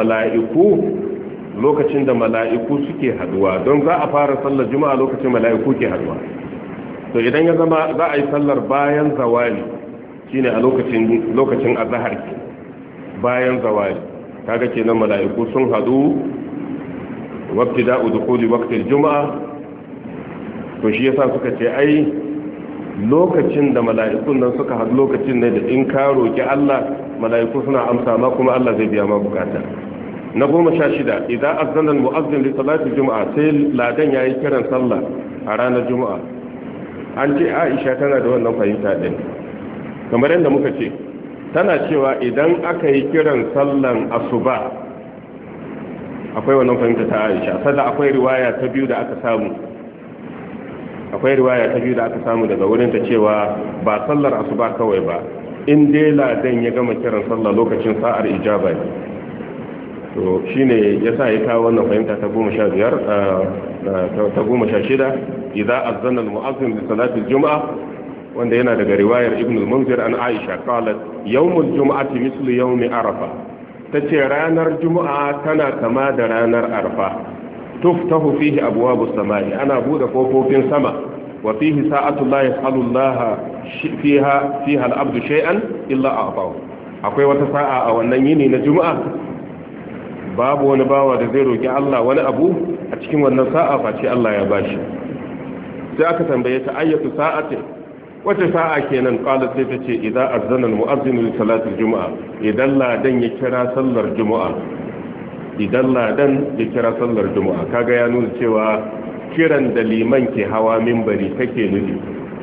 mala'iku suke haduwa, don za a fara sallar juma'a lokacin mala'iku ke haduwa. to idan ya zama za a yi sallar bayan zawali, shine a lokacin azhar ke bayan zawali, kaga kenan mala'iku sun hadu, wabtida'u dukhuli waqtil juma'a. to shi yasa suka ce ai lokacin da mala'ikun nan suka hadu lokacin ne da in ka roki Allah mala'iku suna amsa ma kuma Allah zai biya ma bukata. na 16 idan azzana al-mu'azzin li salati juma'a, sai ladan yayi kiran sallah a ranar juma'a. an ce Aisha tana da wannan fahimta din, kamar yadda muka ce tana cewa idan aka yi kiran sallan asuba, akwai wannan fahimta ta Aisha. sada akwai riwaya ta biyu da aka samu daga wurin ta cewa ba sallar asuba kawai ba, in dai ladan ya gama kiran sallah lokacin sa'ar ijaba ne. to shine yasa ya kawo wannan fahimta ta 16 idza azzana al-mu'azzin li salati al-jum'a, wanda yana daga riwayar ibn al-munzir an Aisha qalat yawm al-jum'ati mislu yawm arafa. tace ranar juma'a tana kama da ranar arfa. tuftahu fihi abwabus samai, ana bude kofofin sama. wa fihi sa'atu la yas'alu Allah fiha al-abdu shay'an illa a'tahu. akwai wata sa'a a wannan yini na juma'a, babu wani bawa da zai roki Allah wani abu a cikin wannan sa'a face Allah ya bashi. sai aka tambaye ta ayyatu sa'atin, wace sa'a kenan? qalat sai ta ce idza azzana al-mu'azzin li salati al-jum'a, idan ladan ya kira sallar juma'a. kaga ya nuna cewa kiran da liman ke hawa minbari take nufi.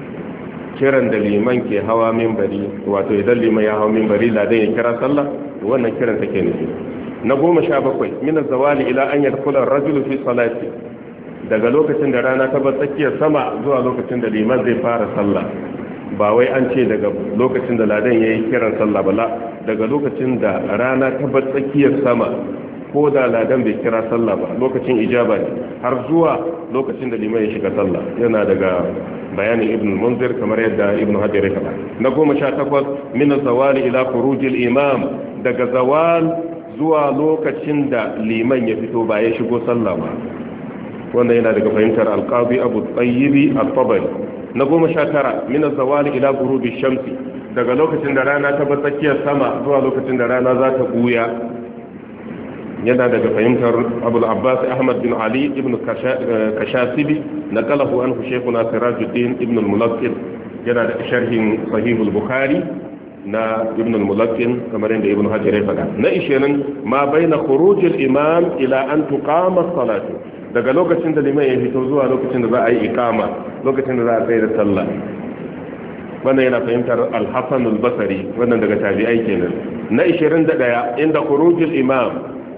wato idan liman ya hawa minbari ladan ya kira sallah, wannan kiran take nufi. na 17 min az-zawali ila an yadkhula ar-rajulu fi salati, daga lokacin da rana ta bar tsakiyar sama zuwa lokacin da liman zai fara sallah. ba wai an ce daga lokacin da ladan yayi kiran sallah ba, daga lokacin da rana ta bar tsakiyar sama, ko da ladan bai kira sallah ba lokacin ijaba ne, har zuwa lokacin da liman ya shiga sallah. yana daga bayanin ibn munzir kamar yadda ibn hajar ya faɗa. na 18 min az-zawali ila khuruj al-imam, daga zawal zuwa lokacin da liman ya fito ba ya shigo sallah ba. wanda yana daga fahimtar al-qadi abu tayyib al-tabari. na 19 min az-zawali ila ghurubi shamsi, daga lokacin da rana ta bar tsakiyar sama zuwa lokacin da rana za ta buya. yana daga fahimtar abul abbas ahmad bin ali ibn kashasibi naqalahu anhu shaykhuna sirajuddin ibn al-mulaqqin. yana da sharhin sahih al-bukhari na ibn al-mulaqqin kamar yadda ibn hajar ya faɗa. na 20 ma baina khuruj al-imam ila an tuqama as-salatu, daga lokacin da liman ya fito zuwa lokacin da za a yi iqama, lokacin da za a tsaya da sallah. wannan yana fahimtar al-hasan al-basri, wannan daga tabi'ai kenan. na 21 inda khuruj al-imam,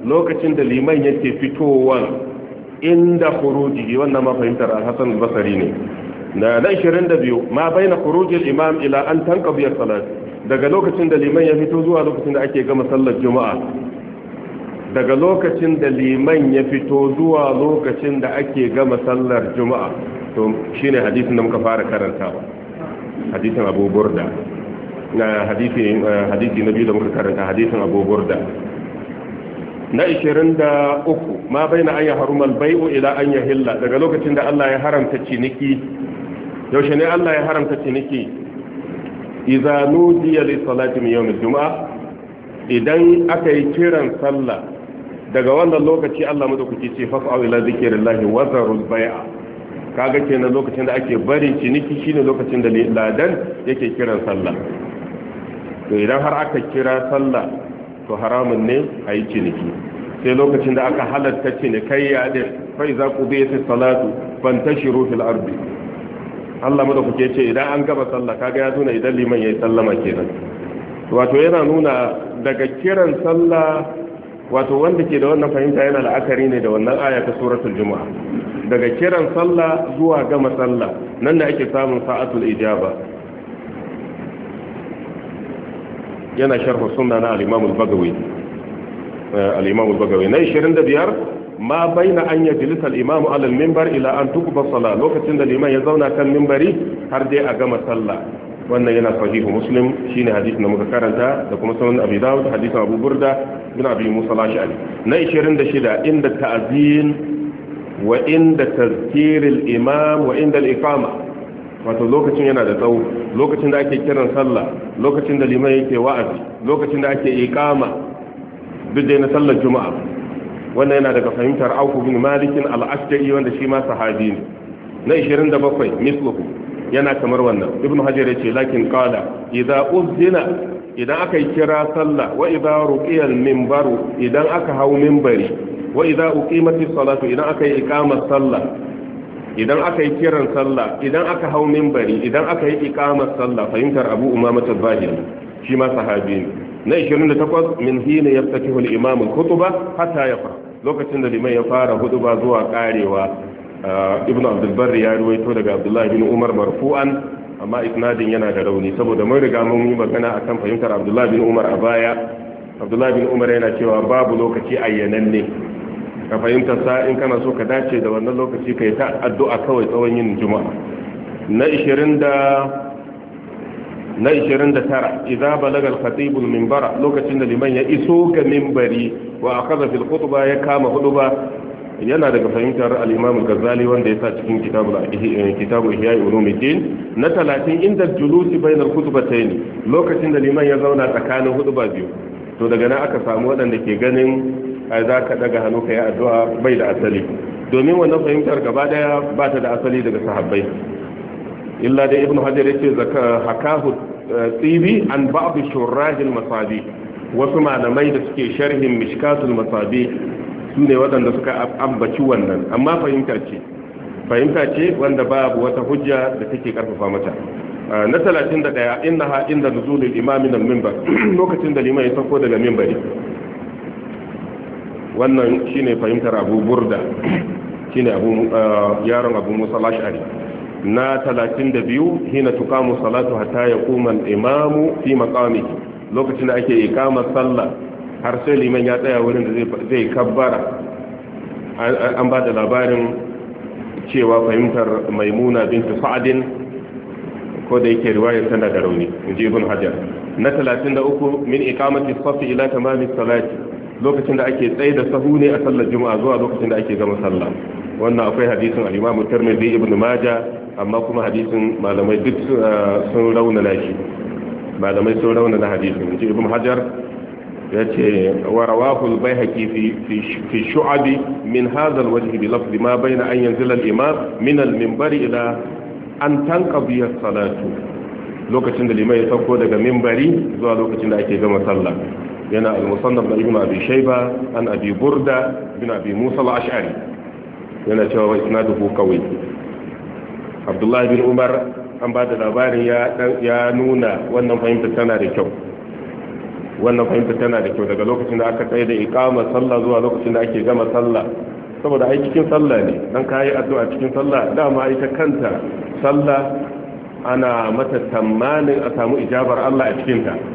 lokacin da liman yake fitowa inda khuruji wannan ma fahimtar al-Hasan al-Basri ne na 22 ma baina khurujil imam ila an tanqadi as-salat daga lokacin da liman ya fito zuwa lokacin da ake gama sallar juma'a daga lokacin da liman ya fito zuwa lokacin da ake gama sallar juma'a to shine hadisin da muka fara karantawa hadisin Abu Burda na hadisi na biyu da muka karanta hadisin Abu Burda na 23 ma baina an yahrumal bai'u ila an yahilla daga lokacin da Allah ya haramta ciniki yaushe ne Allah ya haramta ciniki idza nudiya li salati min yawm al-jum'a idan aka yi kiran sallah daga wannan lokaci Allah madaukaki ce fas'au ila zikrillahi wa zarul bai'a kaga kenan lokacin da ake bari ciniki shine lokacin da ladan yake kiran sallah to idan har aka kira sallah to haramun ne a yi ciniki sai lokacin da aka halatta cinikayya din fa iza qudiyatis salatu fantashiru fil ardi Allah madaukake ce idan an gaba sallah kaga ya nuna idan liman yayi sallama kenan wato yana nuna daga kiran sallah wato wanda ke da wannan fahimta yana la'akari ne da wannan aya ta suratul juma'a daga kiran sallah zuwa gama sallah nan da ake samun sa'atul ijaba yana sharh sunna na al-imam al-bagawi na 25 ma baina an yajlisa al-imam ala al-minbar ila an tuqba salat lokacin da liman ya zauna kan minbari har dai a gama sallah wannan yana sahihu muslim shine hadisin da muka karanta da kuma sunan abi dawud hadisin abu burda bin abi musa al-ash'ari na 26 inda ta'zin wa inda tazkir al-imam wa inda al-iqama wato lokacin yana da tsawo lokacin da ake kiran sallah lokacin da liman yake wa'azi lokacin da ake iqama duk da na sallar juma'a wannan yana daga fahimtar Auf bin Malik al-Ashja'i wanda shi ma sahabi ne na 27 misluhu yana kamar wannan Ibn Hajar yace lakin qala idza uzina idan aka kira sallah wa idza ruqiya al-minbaru idan aka hawo minbari wa idza uqimatis salatu idan aka yi iqamar sallah idan aka yi kiran sallah idan aka hawo minbari idan aka yi iqamar sallah fahimtar Abu Umama al-Bahili shi ma sahabi ne na 28 min hina yaftatihu al-imam al-khutbah hatta yafra lokacin da liman ya fara huduba zuwa karewa ibnu abdul barri ya ruwaito daga abdullahi bin umar marfu'an amma isnadin yana da rauni saboda mun riga mun yi magana akan fahimtar abdullahi bin umar a baya abdullahi bin umar yana cewa babu lokaci ayyananne ka fahimtar sa in kana so ka dace da wannan lokaci kai ta addu'a kawai tsawon yin juma'a na 29 idza balaga al-khatib al-minbara lokacin da liman ya iso ga minbari wa akhadha fil khutbah ya kama khutba yana daga fahimtar al-imam al-ghazali wanda ya sa cikin kitabu ihya ulumuddin na 30 inda julusi bayna al-khutbatayn lokacin da liman ya zauna tsakanin khutba biyu to daga nan aka samu wadanda ke ganin ai za ka daga hannu kai addu'a bai da asali domin wannan fahimtar gaba daya ba ta da asali daga sahabbai illa da ibnu hajar yace zaka hakahu tsibi an ba'd shurrah al-masabi wasu malamai da suke sharhin mishkatul masabi sune wadanda suka ambaci wannan amma fahimta ce wanda babu wata hujja da take karfafa mata na 31 innaha inda nuzulul imam min al-minbar lokacin da liman ya sako daga minbari wannan shine fahimtar Abu Burda shine yaron Abu Musa al-Ash'ari na 32 hina tuqamu salatu hatta yaquma al-imamu fi maqamihi lokacin da ake iqamar sallah har sai liman ya tsaya wurin da zai kabbara an ba da labarin cewa fahimtar Maimuna binti Sa'din ko da yake riwayar tana da rauni inji Ibn Hajar na 33 min iqamati as-saff ila tamami salati lokacin da ake tsaye da sahu ne a sallar juma'a zuwa lokacin da ake gama sallah wannan akwai hadisin al-Imam Tirmidhi Ibn Majah amma kuma hadisin malamai duk sun raunana shi malamai sun raunana hadisin inji Ibn Hajar yace wa rawahu al-Baihaqi fi shu'ab min hadha al-wajh bi lafz ma bayna an yanzila al-imam min al-minbar ila an tanqadi as-salatu lokacin da limai ya sauko daga minbari zuwa lokacin da ake gama sallah yana al-musannaf da ibn abi shayba an abi burda bin abi musa al-ash'ari yana cewa isnaduhu qawi abdullah bin umar an ba da labarin ya nuna wannan fahimta tana da kyau wannan fahimta tana da kyau daga lokacin da aka tsaye da iqama sallah zuwa lokacin da ake gama sallah, saboda ai cikin sallah ne dan kai addu'a cikin sallah, dama ita kanta sallah ana mata tamanin a samu ijabar Allah a cikin ta.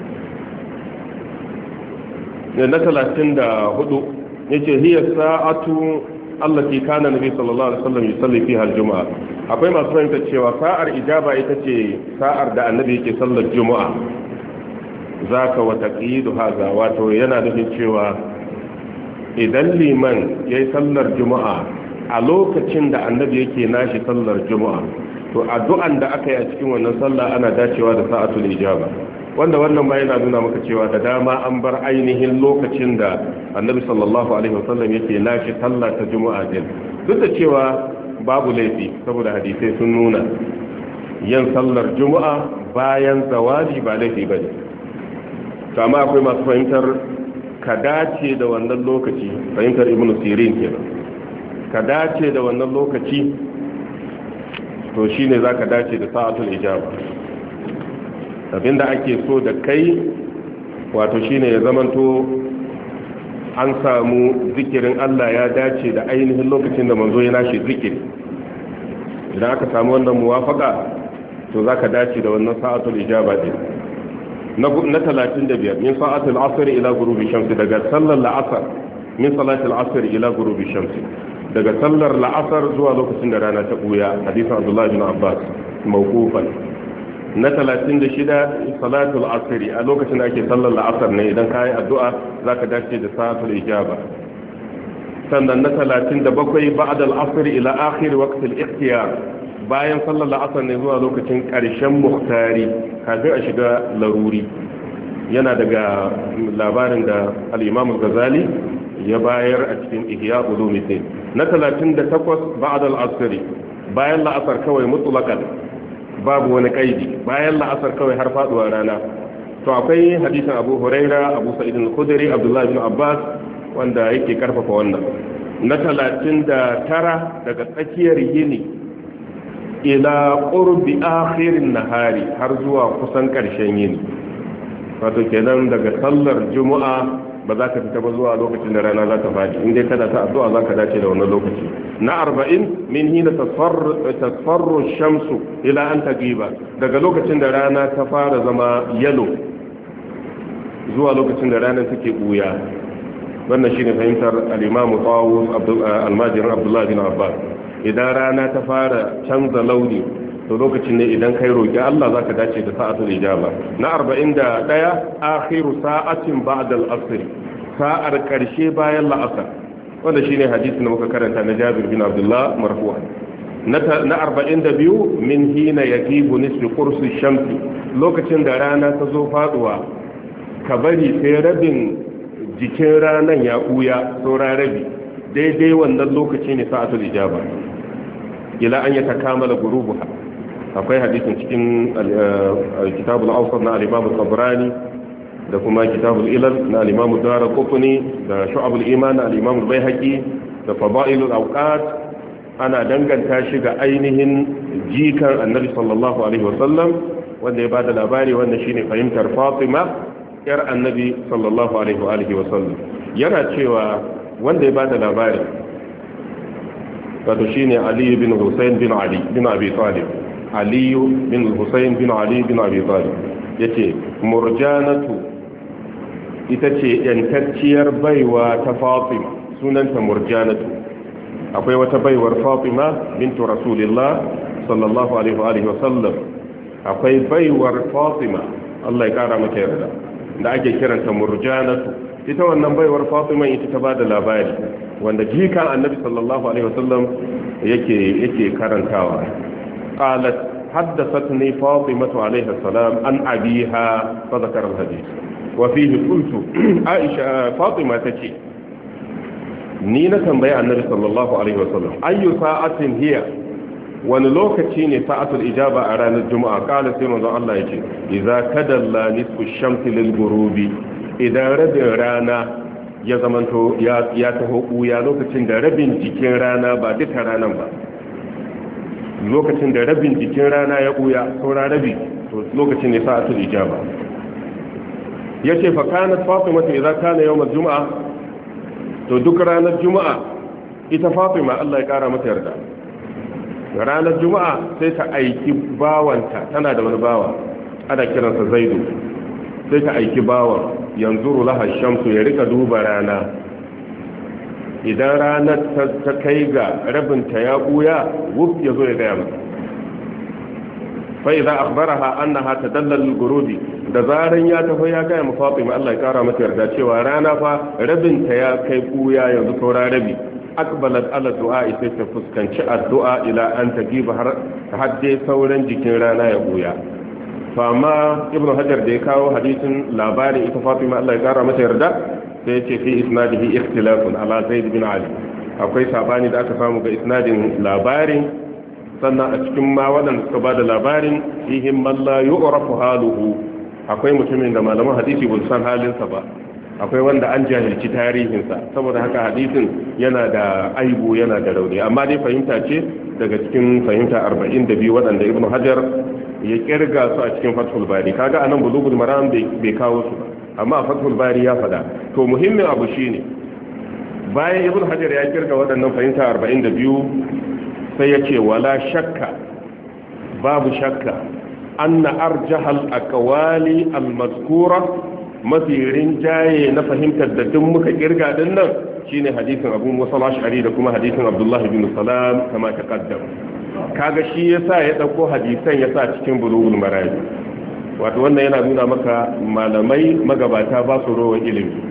na 34 yace hiya sa'atu allati kana nabi sallallahu alaihi wasallam yusalli fiha al-jum'a. akwai masu fahimta cewa sa'ar ijaba ita ce sa'ar da annabi yake sallar juma'a. zaka wa taqidu haza, wato yana nufin cewa idan liman yayi sallar juma'a a lokacin da annabi yake nashi sallar juma'a, to addu'an da aka yi a cikin wannan sallah ana dacewa da sa'atul ijaba, wanda wannan ma yana nuna maka cewa da dama an bar ainihin lokacin da annabi sallallahu alaihi wasallam yake nashi sallah ta juma'a din, duk da cewa babu laifi saboda hadisai sun nuna yin sallar juma'a bayan zawali ba laifi bane. kama akwai masu fahimtar ka dace da wannan lokaci, fahimtar ibnu sirin kenan, ka dace da wannan lokaci to shine zaka dace da sa'atul ijaba. abinda ake so da kai wato shine ya zamanto an samu zikirin Allah ya dace da ainihin lokacin da manzo ya nashi zikiri. idan aka samu wannan muwafaka to zaka dace da wannan sa'atul ijaba din. na 35 min sa'atul asr ila ghurubi shamsi, daga sallar la'asar min salatul asr ila ghurubi shamsi, daga sallar la'asar zuwa lokacin da rana ta buya, hadisin Abdullah bin Abbas mawqufan. na 36 salatul asr, a lokacin da ake sallar la'asar ne idan kai addu'a zaka dace da sa'atul ijaba. sannan na 37 ba'da al-asr ila akhir waqt al-ikhtiyar, bayan sallar la'asar ne zuwa lokacin ƙarshen muhtari kafin a shiga laruri. yana daga labarin da al-imam al-ghazali ya bayar a cikin ihya ulumuddin. na 38 ba'da al-asr, bayan la'asar kawai mutlaqan babu wani kaidi, bayan la'asar kawai har faduwa rana. to akwai hadisin Abu Huraira, Abu Sa'id al-Khudri, Abdullah ibn Abbas wanda yake karfafa wannan. na 39 daga tsakiyar yini ila qurbi akhirin nahari, har zuwa kusan karshen yini. wato kenan daga sallar juma'a ba za ka fita ba zuwa lokacin da rana za ta faɗi, inda kada ta addu'a za ka dace da wannan lokaci. na 40 min hina tasfarru shamsu ila an tagiba, daga lokacin da rana ta fara zama yalo zuwa lokacin da rana take buya. wannan shine fahimtar al-Imam Tawus al-Majid Abdullah bin Abbas. idan rana ta fara canza launi to lokacin ne idan kai roki Allah zaka dace da sa'atul ijaba. na 41 akhiru sa'atin ba'da al-asr, sa'ar karshe bayan la'asar, wanda shine hadisin da muka karanta na Jabir bin Abdullah marfu'an. na 42 min hina yaqibu nisfu qursi shamsi, lokacin da rana ta zo faduwa ka bari sai rabin jikin ranan ya buya, saura rabi, daidai wannan lokaci ne sa'atul ijaba. ila an yatakamala gurubuha, akwai hadisin cikin kitabul awsat na al-imam al-tabrani da kuma kitabul ilal na al-imam ad-darqutni da shu'abul iman na al-imam al-baihaqi da fadailul awqat. ana danganta shi ga ainihin jikan annabi sallallahu alaihi wasallam wanda ya bada labari, wanda shine fahimtar Fatima yar annabi sallallahu alaihi wasallam. yana cewa wanda ya bada labari wato shine Ali bin Husayn bin Ali bin Abi Talib. Ali bin Husayn bin Ali bin Abi Talib yace murjanatu ita ce yantacciyar baiwa ta Fatima, sunanta murjanatu. akwai wata baiwar Fatima bintu Rasulillah sallallahu alaihi wa sallam, akwai baiwar Fatima Allah ya kara mata yarda da ake kiranta murjanatu. ita wannan baiwar Fatima ita ta bada labari wanda jikan annabi sallallahu alaihi wa sallam yake karantawa. qalat haddathatni Fatimatu alaiha salam an abiha fa dhakara al-hadith wa fihi qultu Aisha Fatima tace ni na tambayi annabi sallallahu alaihi wasallam ayyu sa'atin hiya, wani lokaci ne sa'atul ijaba a ranar juma'a? kala sai manzon Allah yace idza kadalla nisfu shamsi lil ghurubi, idan rabin rana ya zamanto ya taho buya, lokacin da rabin jikin rana ba duka ranan ba, lokacin da rabin jikin rana ya buya saura rabi, to lokacin ne sa'atul ijaba. yace fa kanat fatima idza kana yawm al-jum'a to duk ranar juma'a ita fatima Allah ya kara mata yarda ranar juma'a sai ta aiki bawanta tana da wani bawa ana kiransa zaidu sai ta aiki bawa yanzuru laha shamsu ya rika duba rana idan ranar ta kai ga rabinta ya buya wuf ya zo ya gaya mata fa idza akhbaraha annaha tadalla al-ghurudi da zaran ya tafi ya gaya mu Fatima Allah ya kara mata yarda cewa rana fa rabinta ya kai buya yanzu saura rabi aqbalat ala du'a sai ta fuskanci addu'a ila an tagiba har hadde sauran jikin rana ya buya fama ibnu hajar da ya kawo hadisin labarin ita Fatima Allah ya kara mata yarda sai ya ce fi isnadihi ikhtilafun ala zaid bin ali akwai sabani da aka samu ga isnadin labarin sannan a cikin ma waɗanda suka ba da labarin fihim man la yu'rafu haluhu akwai mutumin da malaman hadisi ba su san halinsa ba akwai wanda an jahilci tarihinsa saboda haka hadisin yana da aibu yana da rauni amma dai fahimta ce daga cikin fahimta 42 waɗanda ibnu hajar ya kirga su a cikin fathul bari kaga anan bulugul maram bai kawo su ba amma a fathul bari ya fada to muhimmin abu shine bayan ibnu hajar ya kirga waɗannan fahimta 42 sai ya ce wala shakka babu shakka anna arjahal aqwali almazkura mafi rinjaye na fahimtar da duk muka kirga din nan shine hadisin Abu Musa al-Ash'ari da kuma hadisin Abdullah ibn Salam kama taqaddam kaga shi yasa ya dauko hadisan yasa cikin bulughul maraj wato wannan yana nuna maka malamai magabata ba su rowan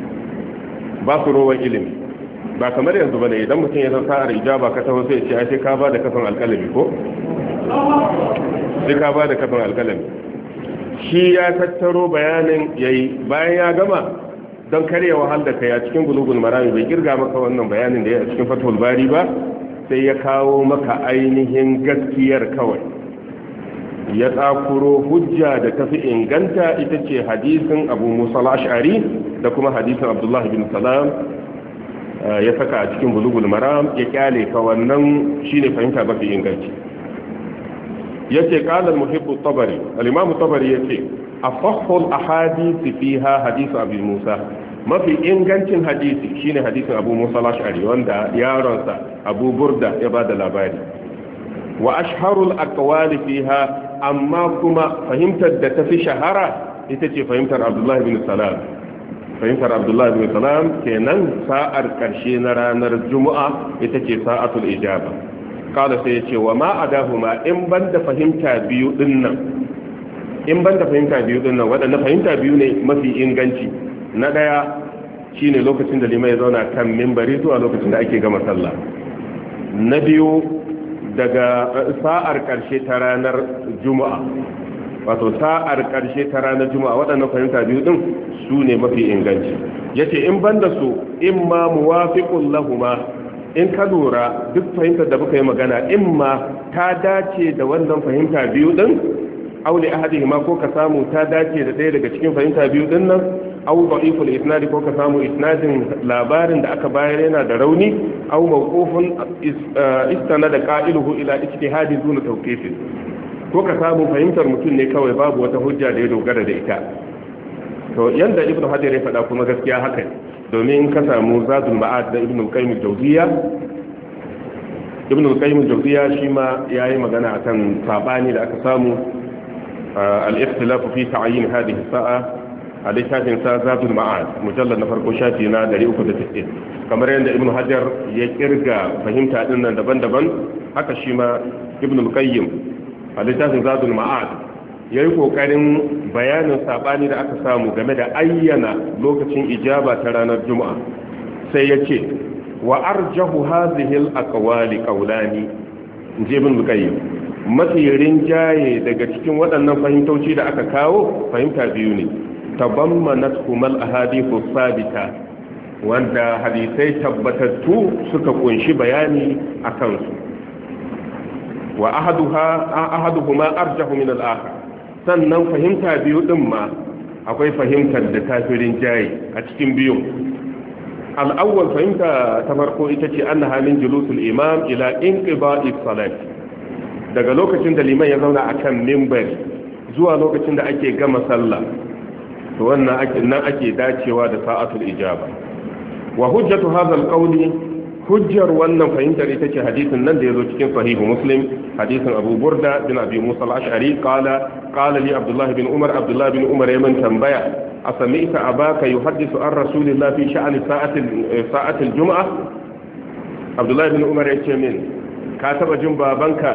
ilimi ba kamar yanzu bane idan mutum ya san sa'ar ijaba ka taho sai ya ce sai ka ba da kafin alƙalami ko sai ka ba da kafin alƙalami shi ya tattaro bayanin yayi bayan ya gama don karya wahal da kai a cikin bulugul marami bai kirga maka wannan bayanin da ya a cikin fathul bari ba sai ya kawo maka ainihin gaskiyar kawai ya tsakuro hujja da tafi inganta ita ce hadisin Abu Musa al-Ash'ari da kuma hadisin Abdullah ibn Salam ya saka a cikin bulugul maram ya kyale ka wannan shine fahimta mafi inganci yace qala al-muhibb at-tabari al-imam at-tabari yace afahhu al-ahadith fiha hadith Abi Musa mafi ingancin hadisi shine hadisin Abu Musa al-Ash'ari wanda yaronsa Abu Burda ya bada labari wa ashharu al-aqwali fiha amma kuma fahimtar da tafi shahara ita ce fahimtar Abdullah ibn Salam fahimtar Abdullah ibn Salam kenan sa'ar karshe na ranar Juma'a ita ce sa'atul ijaba kada sai ya ce wa ma adahuma in banda fahimta biyu dinnan waɗanda fahimta biyu ne mafi inganci na daya shine lokacin da limai ya zauna kan minbari zuwa lokacin da ake gama sallah na biyu daga sa'ar karshe ta ranar Juma'a wato sa'ar karshe ta ranar Juma'a waɗannan fahimta biyu din su ne mafi inganci yace in banda su imma muwafiqun lahuma in ka lura duk fahimtar da muka yi magana imma ta dace da wannan fahimta biyu din auli ahadihima ko ka samu ta dace da ɗaya daga cikin fahimta biyu din nan aw da'iful isnad ko ka samu isnadin labarin da aka bayar yana da rauni aw mawqufun istanada qa'iluhu ila ijtihadi dun tawqif ko ka samu fahimtar mutum ne kawai babu wata hujja da ya dogara da ita to yanda ibnu hajar ya faɗa kuma gaskiya haka domin ka samu zadul ma'ad da ibnu qayyim al-jawziyya shi ma yayi magana akan sabani da aka samu al-ikhtilaf fi ta'yin hadhihi sa'a a littafin sa zadul ma'ad mujallad na farko shafi na 390 kamar yadda ibnu hajar ya kirga fahimta din nan daban-daban haka shi ma ibnu qayyim a littafin zadul ma'ad ya yi ƙoƙarin bayanin saɓani da aka samu game da ayyana lokacin ijaba ta ranar juma'a sai ya ce wa arjahu hazihil aqwali qawlani ibn qayyim mafi rinjaye daga cikin waɗannan fahimtoci da aka kawo fahimta biyu ne tabammanat kumal ahadithu sabita wanda hadisai tabbatattu suka kunshi bayani akan su wa ahaduhuma arjahu min al-akhar sannan fahimta biyu din ma akwai fahimtar da tafirin jayi a cikin biyu al-awwal fahimta ta farko ita ce annaha min julusul imam ila inqiba'i salat daga lokacin da liman ya zauna akan minbari zuwa lokacin da ake gama sallah to nan ake dacewa da sa'atul ijaba. wa hujjatu hadha alqawli, hujjar wannan fahimtar ita ce hadisin nan da yazo cikin sahihu muslim, hadisin abu burda bin abi musa al-ash'ari qala li abdullah bin umar yaman tambaya asami'ta abaka yuhaddithu an rasulillah fi sha'ni sa'ati al-jum'ah. abdullah bin umar yace min, ka taba jin babanka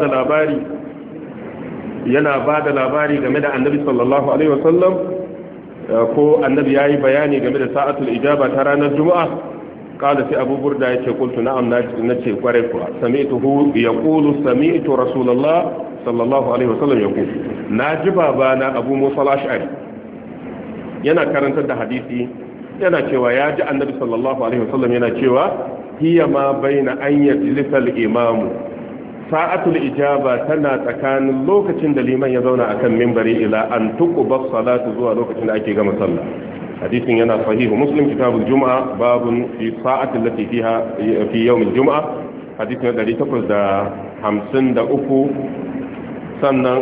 yana bada labari game da annabi sallallahu alaihi wasallam, ko annabi yayi bayani game da sa'atul ijaba ta ranar juma'a? qala sai abu burda yace qultu na'am, nace kware kuwa, sami'tuhu yaqulu sami'tu rasulullah sallallahu alaihi wasallam yaqulu, naji babana abu musa al-ash'ari yana karantar da hadisi, yana cewa ya ji annabi sallallahu alaihi wasallam yana cewa hiya ma baina an yajlisa al-imam, sa'atul ijaba tana tsakanin lokacin da liman ya zauna akan minbari ila an tuqba salatu, zuwa lokacin da ake gama sallah. hadisin yana sahihu muslim kitabul juma'a, babun fi sa'ati allati fiha fi yawm al-jum'a, hadisin 853. sannan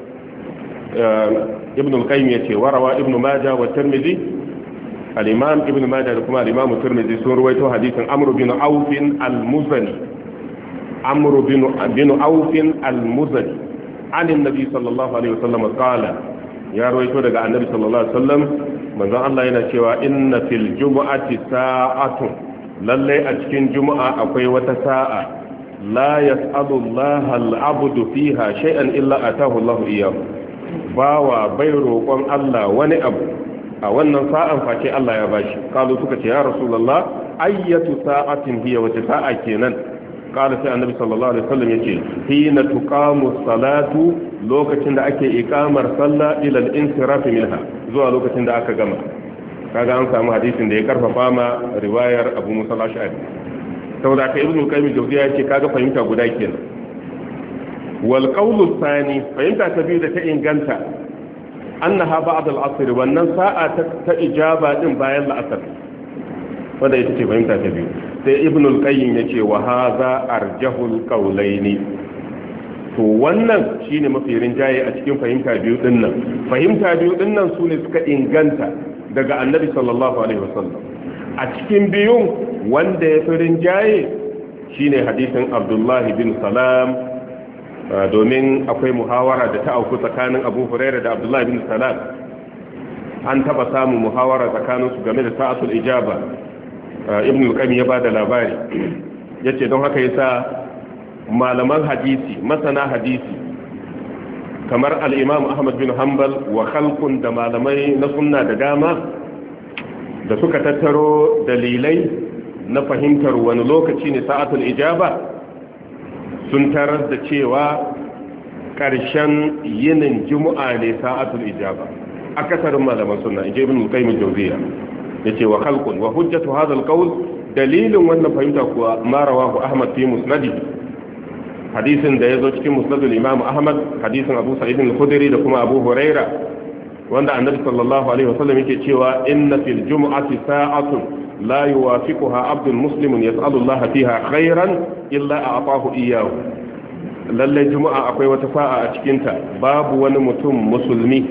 ibn al-qayyim yace warawa ibn majah wa tirmidhi, al-imam ibn majah da kuma al-imam tirmidhi sun ruwaito hadisin amr bin auf al-muzani, amr bin auf al-muzani an annabi sallallahu alaihi wasallam qala, ya ruwaito daga annabi sallallahu alaihi wasallam, manzon Allah yana cewa inna fil jumu'ati sa'atun, lalle a cikin juma'a akwai wata sa'a, la yas'alu Allah al-'abdu fiha shay'an illa atahu Allah iyyahu, bawa bai roƙon Allah wani abu a wannan sa'an face Allah ya bashi. Kalu suka ce ya rasulullah ayyatu sa'atin hiya, wata sa'a kenan? qala sai annabi sallallahu alaihi wasallam yace hina tuqamu salatu, lokacin da ake iqamar sallah ila al-insiraf minha, zuwa lokacin da aka gama. kaga an samu hadisin da ya karfafa ma riwayar Abu Musa al-Ash'ari. saboda ka ibnu qayyim jawziya yace kaga fahimta guda kenan. wal qawlu thani, fahimta ta biyu da ta inganta, annaha ba'd al-'asr, wannan sa'a ta ijaba din bayan la'asar, wanda ita ce fahimta ta biyu. sai ibn al-qayyim yace wa hadha arjahul qawlaini, to wannan shine mafi rinjaye a cikin fahimta biyu dinnan sune suka inganta daga annabi sallallahu alaihi wasallam. a cikin biyun wanda ya fi rinjaye shine hadisin abdullah bin salam, domin akwai muhawara da ta auku tsakanin abu hurairah da abdullah bin salam, an taba samun muhawara tsakaninsu game da sa'atul ijaba. ibn al-qayyim ya bada labari, yace don haka yasa malaman hadisi, masana hadisi kamar al-imam ahmad bin hanbal wa khalqun da malamai na sunna da dama, da suka tattaro dalilai na fahimtar wani lokaci ne sa'atul ijaba, sun tarar da cewa ƙarshen yinin juma'a ne sa'atul ijaba. akasarin malaman sunna, ibn al-qayyim al-jawziyya yace wa khalqun wa hujjatu hadha al-qawl, dalilin wannan fahimta kuwa ma rawahu ahmad fi musnad, hadisin da yazo cikin musnad al-imam ahmad, hadisin abu sa'id al-khudri da kuma abu huraira, wanda annabi sallallahu alaihi wasallam yake cewa inna fil jumu'ati sa'atun la yuwafiquha 'abdun muslimun yas'alu Allah fiha khairan illa a'tahu iyyahu, lalle juma'a akwai wata sa'a a cikin ta, babu wani mutum musulmi,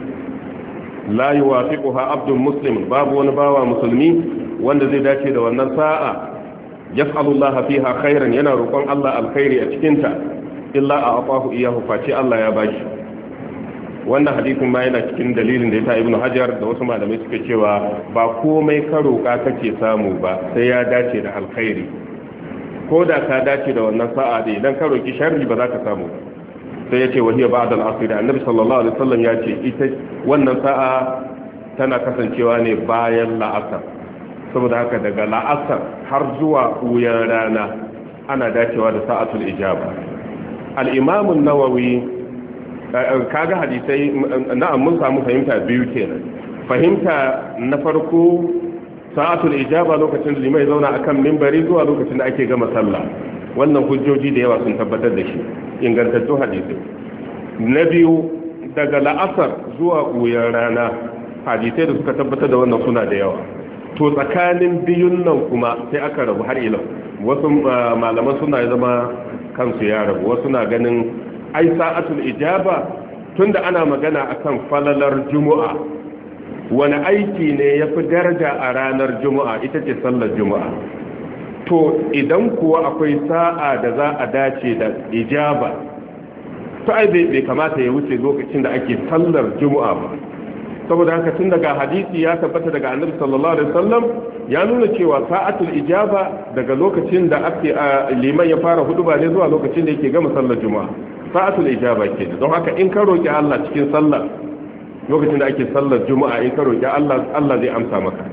la yuwafiquha abdun muslim, babu wani bawa musulmi wanda zai dace da wannan sa'a, yas'alullaha fiha khairan, yana roƙon Allah alkhairi a cikin ta, illa a'tahu iyyahu, face Allah ya bashi. wannan hadisin ma yana cikin dalilin da yasa ibnu hajar da wasu malamai suka cewa ba komai ka roƙa kake samu ba, sai ya dace da alkhairi. ko da ka dace da wannan sa'a dai, idan ka roƙi sharri ba za ka samu. sai ya ce wahiyar ba'ad al'asir, annabi sallallahu alaihi wasallam ya ce ita wannan sa'a tana kasancewa ne bayan la'asar, saboda haka daga la'asar har zuwa ɓuyan rana ana dacewa da sa'atul ijaba. al'imamun nawawi, kaga hadisai, na'am mun samu fahimta biyu kenan. fahimta na farko, sa'atul ijaba lokacin da limai zauna akan mimbari zuwa lokacin da ake gama sallah, wannan hujjoji da yawa sun tabbatar da shi, ingantattun hadisai. na biyu, daga la'asar zuwa ɓuyar rana, hadisai da suka tabbatar da wannan suna da yawa. to tsakanin biyun nan kuma sai aka rabu har ilau, wasu malaman suna zama kansu ya rabu, wasu na ganin ai sa'atul ijaba tunda ana magana akan falalar juma'a, wani aiki ne ya fi daraja a ranar juma'a? Ita ce sallar juma'a. To idan kuwa akwai sa'a da za a dace da ijaba, to ai bai kamata ya wuce lokacin da ake sallar juma'a ba. Saboda haka tun daga hadisi ya tabbata daga annabi sallallahu alaihi wasallam ya nuna cewa sa'atul ijaba daga lokacin da ake liman ya fara huduba ne zuwa lokacin da yake gama sallar juma'a. Sa'atul ijaba kenan. Don haka in ka roki Allah cikin sallar lokacin da ake sallar juma'a, in ka roki Allah, Allah zai amsa maka.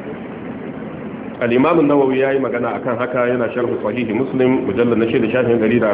al-imam an-nawawi yayi magana akan haka, yana sharh sahih muslim mujallad na 6 shafin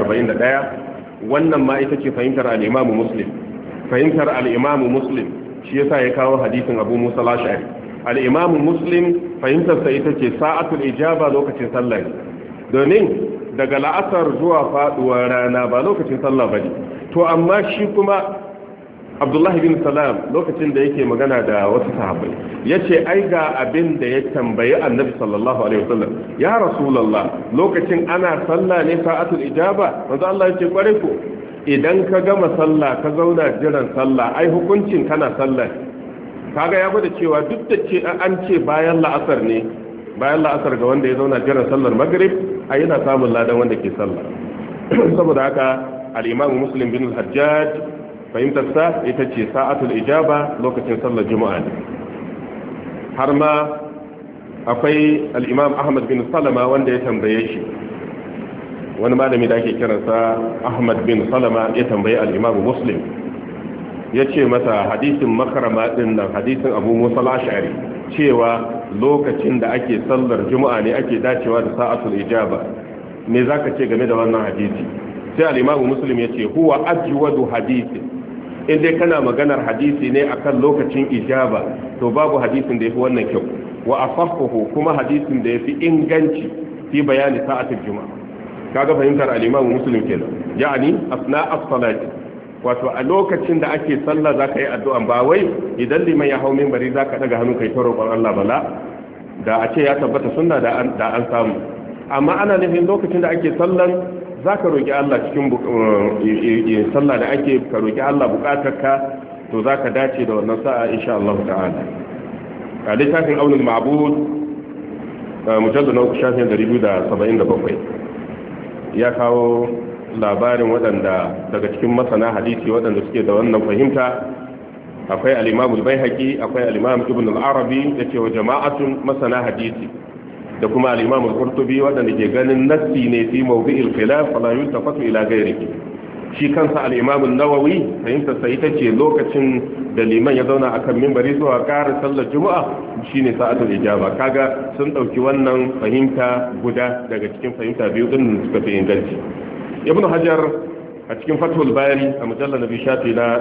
141. wannan ma ita ce fahimtar al-imam muslim. Fahimtar al-imam muslim shi yasa ya kawo hadisin Abu Musa al-Ash'ari. al-imam muslim fahimtar sa ita ce sa'atul ijaba lokacin sallah, domin daga la'asar zuwa faduwar rana ba lokacin sallah bane. To amma shi kuma Abdullahi bin Salam lokacin da yake magana da wasu sahabbai yace ai ga abin da ya tambayi Annabi sallallahu alaihi wasallam, ya Rasulullah, lokacin ana sallah ne sa'atul ijaba? Manzo Allah yace kware ko, idan ka gama sallah ka zauna jiran sallah ai hukuncin kana sallah. Kaga ya gwada cewa duk da ce an ce bayan la'asar ne, bayan la'asar ga wanda ya zauna jiran sallar maghrib ai yana samun ladan wanda ke sallah. Saboda haka al-Imam Muslim bin al-Hajjaj fahimtarsa ita ce sa'atul ijaba lokacin sallar juma'a ne. Har ma akwai al-imam Ahmad bin Salama wanda ya tambaye shi, wani malami da ake kiransa Ahmad bin Salama ya tambaye al-imam Muslim, ya ce masa hadisin makarama din nan, hadisin Abu Musa al-Ash'ari, cewa lokacin da ake sallar juma'a ne ake dacewa da sa'atul ijaba, me zaka ce game da wannan hadisi? Sai al-imam Muslim ya ce huwa ajwadu hadisi. In dai kana maganar hadisi ne akan lokacin ijaba, to babu hadisin da yafi wannan kyau. Wa asahhu, kuma hadisin da yafi inganci fi bayani sa'atul juma'a. Kaga fahimtar al-Imam Muslim kenan, yani asna as-salati, wato a lokacin da ake sallah zaka yi addu'a, ba wai idan liman ya hau minbari zaka daga hannu kai ta roƙon Allah bala. Da a ce ya tabbata sunna da an samu, amma ana nufin lokacin da ake sallan za ka roƙi Allah cikin sallah da ake, ka roƙi Allah buƙatarka, to za ka dace da wannan sa'a insha Allah ta'ala. A littafin Aunul Ma'bud mujallad na 277 ya kawo labarin waɗanda daga cikin masana hadisi waɗanda suke da wannan fahimta. Akwai al-Imam al-Baihaqi, akwai al-Imam Ibn al-Arabi, yace wa jama'atun masana hadisi, da kuma al-Imam al-Qurtubi waɗanda ke ganin nassi ne fi mawdi'il khilaf fala yultafatu ila ghayrihi. Shi kansa al-Imam an-Nawawi fahimtar sa ita ce lokacin da liman ya zauna akan minbari zuwa ƙara sallar juma'a shine sa'atul ijaba. Kaga sun dauki wannan fahimta guda daga cikin fahimta biyu din suka fi inganci. Ibn Hajar a cikin Fathul Bari a mujallal nabi shafi na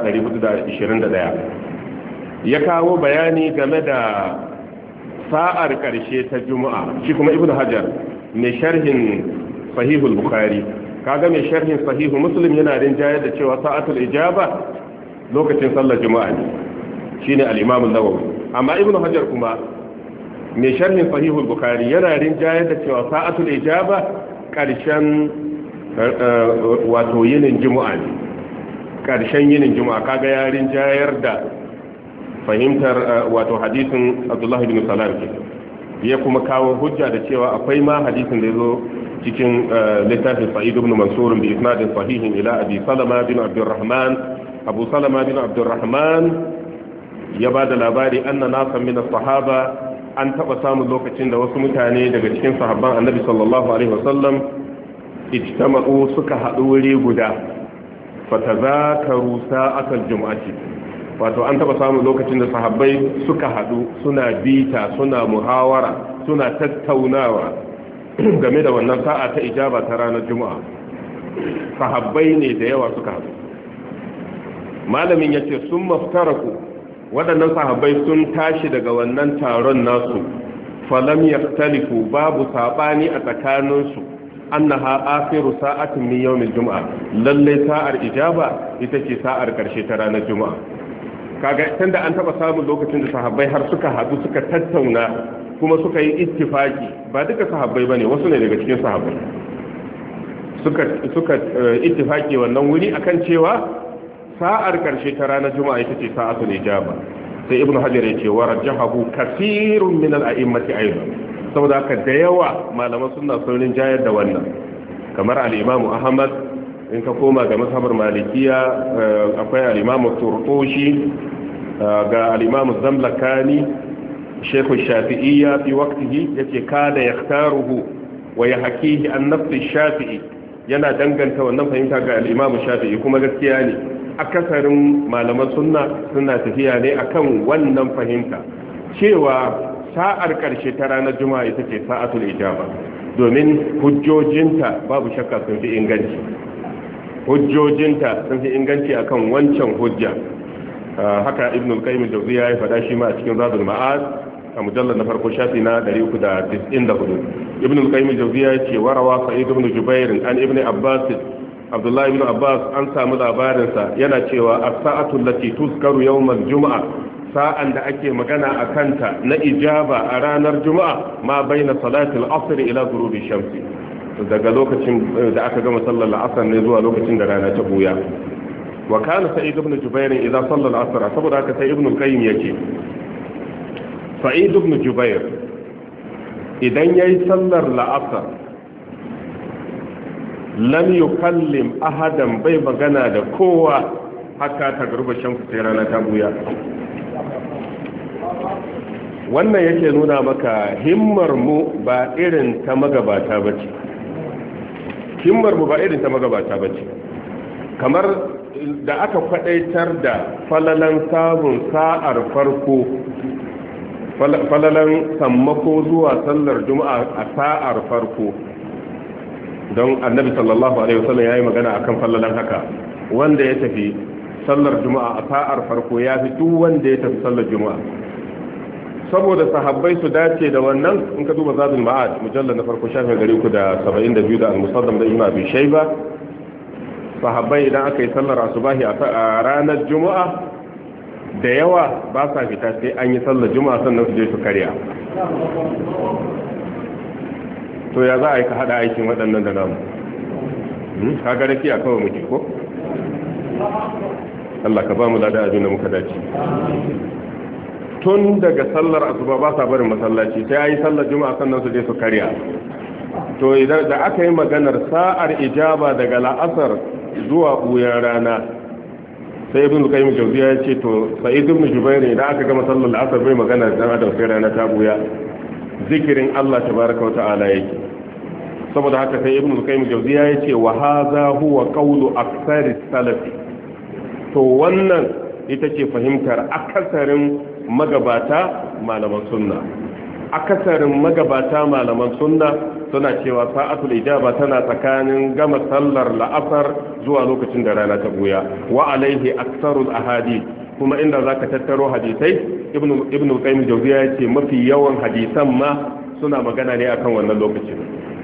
421 ya kawo bayani game da sa'ar ƙarshe ta juma'a. Shi kuma Ibn Hajar mai sharhin sahihul Bukhari, kaga mai sharhin sahihu Muslim yana rinjayar da cewa sa'atul ijaba lokacin sallar juma'a ne, shine al-Imam an-Nawawi. Amma Ibn Hajar kuma mai sharhin sahihul Bukhari yana rinjayar da cewa sa'atul ijaba ƙarshen wato yinin juma'a ne, ƙarshen yinin juma'a. Kaga ya rinjayar da fahimtar wato hadisin Abdullah ibn Salam ke, ya kuma kawo hujja da cewa akwai ma hadisin da yazo cikin littafin Sa'id ibn Mansur bi isnadin sahihin ila Abi Salama bin Abdurrahman. Abu Salama bin Abdurrahman ya bada labari anna nasan min as-sahaba, an taba samun lokacin da wasu mutane daga cikin sahabban Annabi sallallahu alaihi wasallam ijtama'u, suka haɗu wuri guda, fatazakaru sa'atal jum'ati. Wato an taba samun lokacin da sahabbai suka hadu suna bita, suna muhawara, suna tattaunawa game da wannan sa'a ta ijaba ta ranar juma'a. Sahabbai ne da yawa suka hadu. Malamin yace sun maftaraku, waɗannan sahabbai sun tashi daga wannan taron nasu, falam yaktalifu, babu sabani a tsakaninsu, annaha akhiru sa'atin min yawmil jum'a, lalle sa'ar ijaba ita ce sa'ar karshe ta ranar juma'a. Kaga tunda an taba samun lokacin da sahabbai har suka hadu suka tattauna kuma suka yi ittifaki, ba duka sahabbai bane, wasu ne daga cikin sahabbai suka ittifaki wannan wuri akan cewa sa'ar karshe ta ranar juma'a ita ce sa'atul ijaba. sai ibnu hajar yace warajjahu kaseerun min al-a'immati aidan saboda haka da yawa malaman sunna sun rinjayar da wannan kamar al-imam ahmad in ka koma ga mazhabar malikiya akwai al-imam turtushi ga al-imam zamlakani shaykh ash-shafi'iyya fi waqtihi yace kada yaktaruhu wa yahkihi an nafs ash-shafi'i yana danganta wannan fahimta ga al-imam shafi'i kuma gaskiya ne akasarin malaman sunna suna tafiya ne akan wannan fahimta cewa sa'ar karshe ta ranar juma'a ita ce sa'atul ijaba domin hujjojinta babu shakka sun fi inganci akan wancan hujja haka ibn al-qayyim al-jawziyya ya faɗa shi ma a cikin zadul ma'ad a mujallad na farko shafi na 394 ibn al-qayyim al-jawziyya ya ce warawa sa'id ibn jubair an ibn abbas abdullahi ibn abbas an samu labarinsa yana cewa as-sa'atu allati tuzkaru yawm al-jum'a sa'an da ake magana a kanta na ijaba a ranar juma'a ma baina salati al-asr ila ghurubi shamsi daga lokacin da aka gama sallar al-asr ne zuwa lokacin da rana ta buya wa kana sa'id ibn jubair idza salla al-asr saboda haka sai ibn al-qayyim yake sa'id ibn jubair idan yayi sallar al-asr lam yukallim ahadan bai magana da kowa haka ta garba shamsu sai rana ta buya wannan yake nuna maka himmar mu ba irin ta magabata bace kamar da aka kwadaitar da falalan sabon sa'ar farko falalan sammako zuwa sallar juma'a a sa'ar farko don annabi sallallahu alaihi wasallam yayi magana akan fallalan haka wanda ya tafi sallar juma'a a sa'ar farko ya fi duk wanda ya tafi sallar juma'a saboda sahabbai su dace da wannan in ka duba zadul ma'ad mujallal na farko shafin 372 da al-musaddam da ibn abi shayba sahabbai idan aka yi sallar asubahi a ranar juma'a da yawa ba sa fita sai an yi sallar juma'a sannan su je su karya to ya za a yi ka hada aikin waɗannan da namu ka ga rafi a kawai muke ko Allah ka ba mu lada abin da muka dace tun daga sallar asuba ba sa barin masallaci sai ayi sallar juma'a sannan su je su karya to idan da aka yi maganar sa'ar ijaba daga la'asar zuwa buyan rana sai ibn qayyim jawziya ya ce to sa'id ibn jubair idan aka gama sallar la'asar bai magana dan adam sai rana ta buya zikirin Allah tabaaraka wa ta'ala yake saboda haka sai ibn qayyim jawziya ya ce wa hadha huwa qawlu aktsari salafi to wannan ita ce fahimtar akasarin magabata malaman sunna suna cewa sa'atul ijaba tana tsakanin gama sallar la'asar zuwa lokacin da rana ta buya wa alaihi aktsarul ahadith kuma inda zaka tattaro hadisai ibn qayyim jawziya yace mafi yawan hadisan ma suna magana ne akan wannan lokacin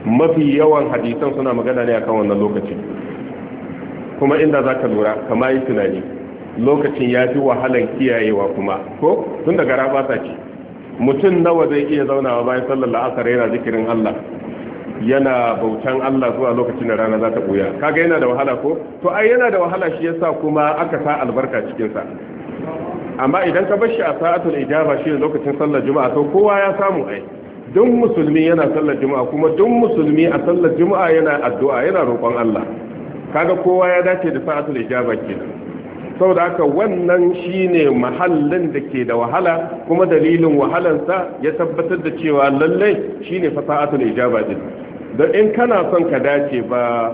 kuma inda zaka lura kama yi tunani lokacin ya fi wahalan kiyayewa kuma ko tun daga rabata ce mutum nawa zai iya zaunawa bayan sallar la'asar yana zikirin Allah yana bautan Allah zuwa lokacin da rana za ta buya kaga yana da wahala ko to ai yana da wahala shi yasa kuma aka sa albarka cikin sa amma idan ka bar shi a sa'atul ijaba shi lokacin sallar juma'a to kowa ya samu ai duk musulmi yana sallar juma'a kuma duk musulmi a sallar juma'a yana addu'a yana roƙon Allah kaga kowa ya dace da sa'atul ijaba kenan saboda haka wannan shine mahallin da ke da wahala kuma dalilin wahalansa ya tabbatar da cewa lallai shine fasa'atul ijaba din don in kana son ka dace ba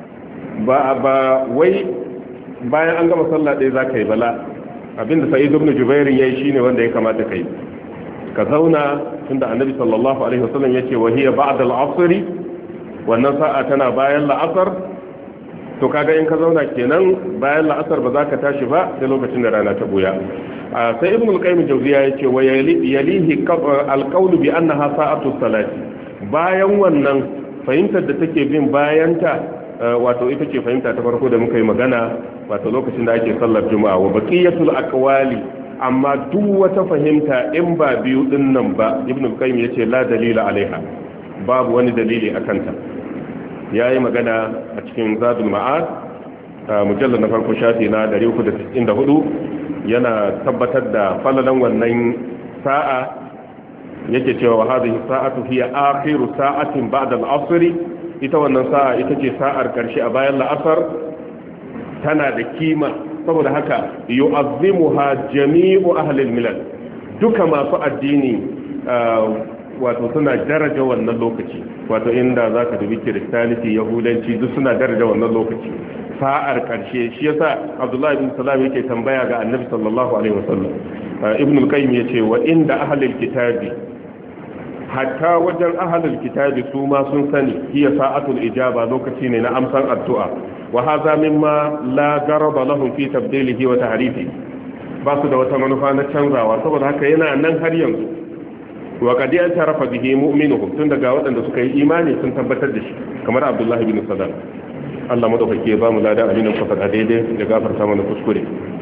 wai bayan an gama sallah ɗaya zaka yi bala abinda sa'id ibn jubair yayi shine wanda ya kamata kai ka zauna tunda annabi sallallahu alaihi wasallam yace wa hiya ba'da al-'asr wannan sa'a tana bayan la'asar to kaga in ka zauna kenan bayan la'asar ba za ka tashi ba da lokacin da rana ta buya sai ibn al-qayyim jawziya yace wa yalihi al-qawl bi annaha sa'atu salati bayan wannan fahimtar da take bin bayanta wato ita ce fahimta ta farko da muka yi magana wato lokacin da ake sallar juma'a wa baqiyatul aqwali amma duk wata fahimta in ba biyu din nan ba ibn al-qayyim yace la dalila alaiha babu wani dalili akan ta ya yi magana a cikin zadul ma'ad mujallal na farko shafi na 394 yana tabbatar da falalan wannan sa'a yake cewa hadhihi sa'atu hiya akhiru sa'atin ba'da al-'asr ita wannan sa'a ita ce sa'ar karshe a bayan la'asar tana da kima saboda haka yu'azzimuha jami'u ahli al-milal duka masu addini wato suna daraja wannan lokaci wato inda zaka dubi kiristaniti yahudanci duk suna daraja wannan lokaci sa'ar karshe shi yasa Abdullah ibn Salam yake tambaya ga Annabi sallallahu alaihi wasallam Ibn al-Qayyim yace wa inda ahlul kitabi hatta wajen ahlul kitabi su ma sun sani hiya sa'atul ijaba lokaci ne na amsan addu'a wa hadha mimma la garaba lahum fi tabdilihi wa tahrifi ba su da wata manufa na canzawa saboda haka yana nan har yanzu wa qad yatarafa bihi mu'minuhum tun daga waɗanda suka yi imani sun tabbatar da shi kamar Abdullah ibn Salam Allah madaukake ya ba mu ladan abin da kuka daidai da gafarta mana kuskure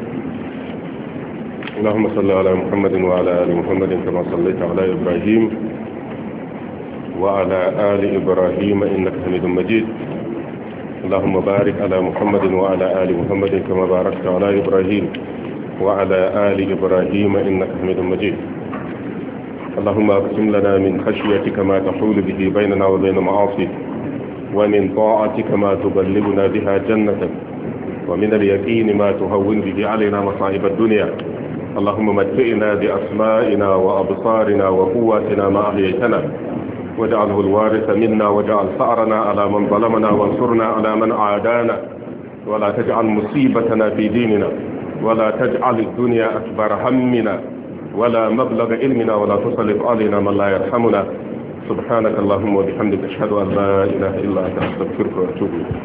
اللهم صل على محمد وعلى آل محمد كما صليت على إبراهيم وعلى آل إبراهيم إنك حميد مجيد اللهم بارك على محمد وعلى آل محمد كما باركت على إبراهيم وعلى آل إبراهيم إنك حميد مجيد اللهم اقسم لنا من خشيتك ما تحول به بيننا وبين معاصيك ومن طاعتك ما تبلغنا بها جنتك ومن اليقين ما تهون به علينا مصائب الدنيا اللهم متئنا بأسمائنا وأبصارنا وقواتنا ما أحييتنا واجعله الوارث منا واجعل ثأرنا على من ظلمنا وانصرنا على من عادانا ولا تجعل مصيبتنا في ديننا ولا تجعل الدنيا أكبر همنا ولا مبلغ علمنا ولا تسلط علينا من لا يرحمنا سبحانك اللهم وبحمدك أشهد أن لا إله إلا أنت أستغفرك وأتوب إليك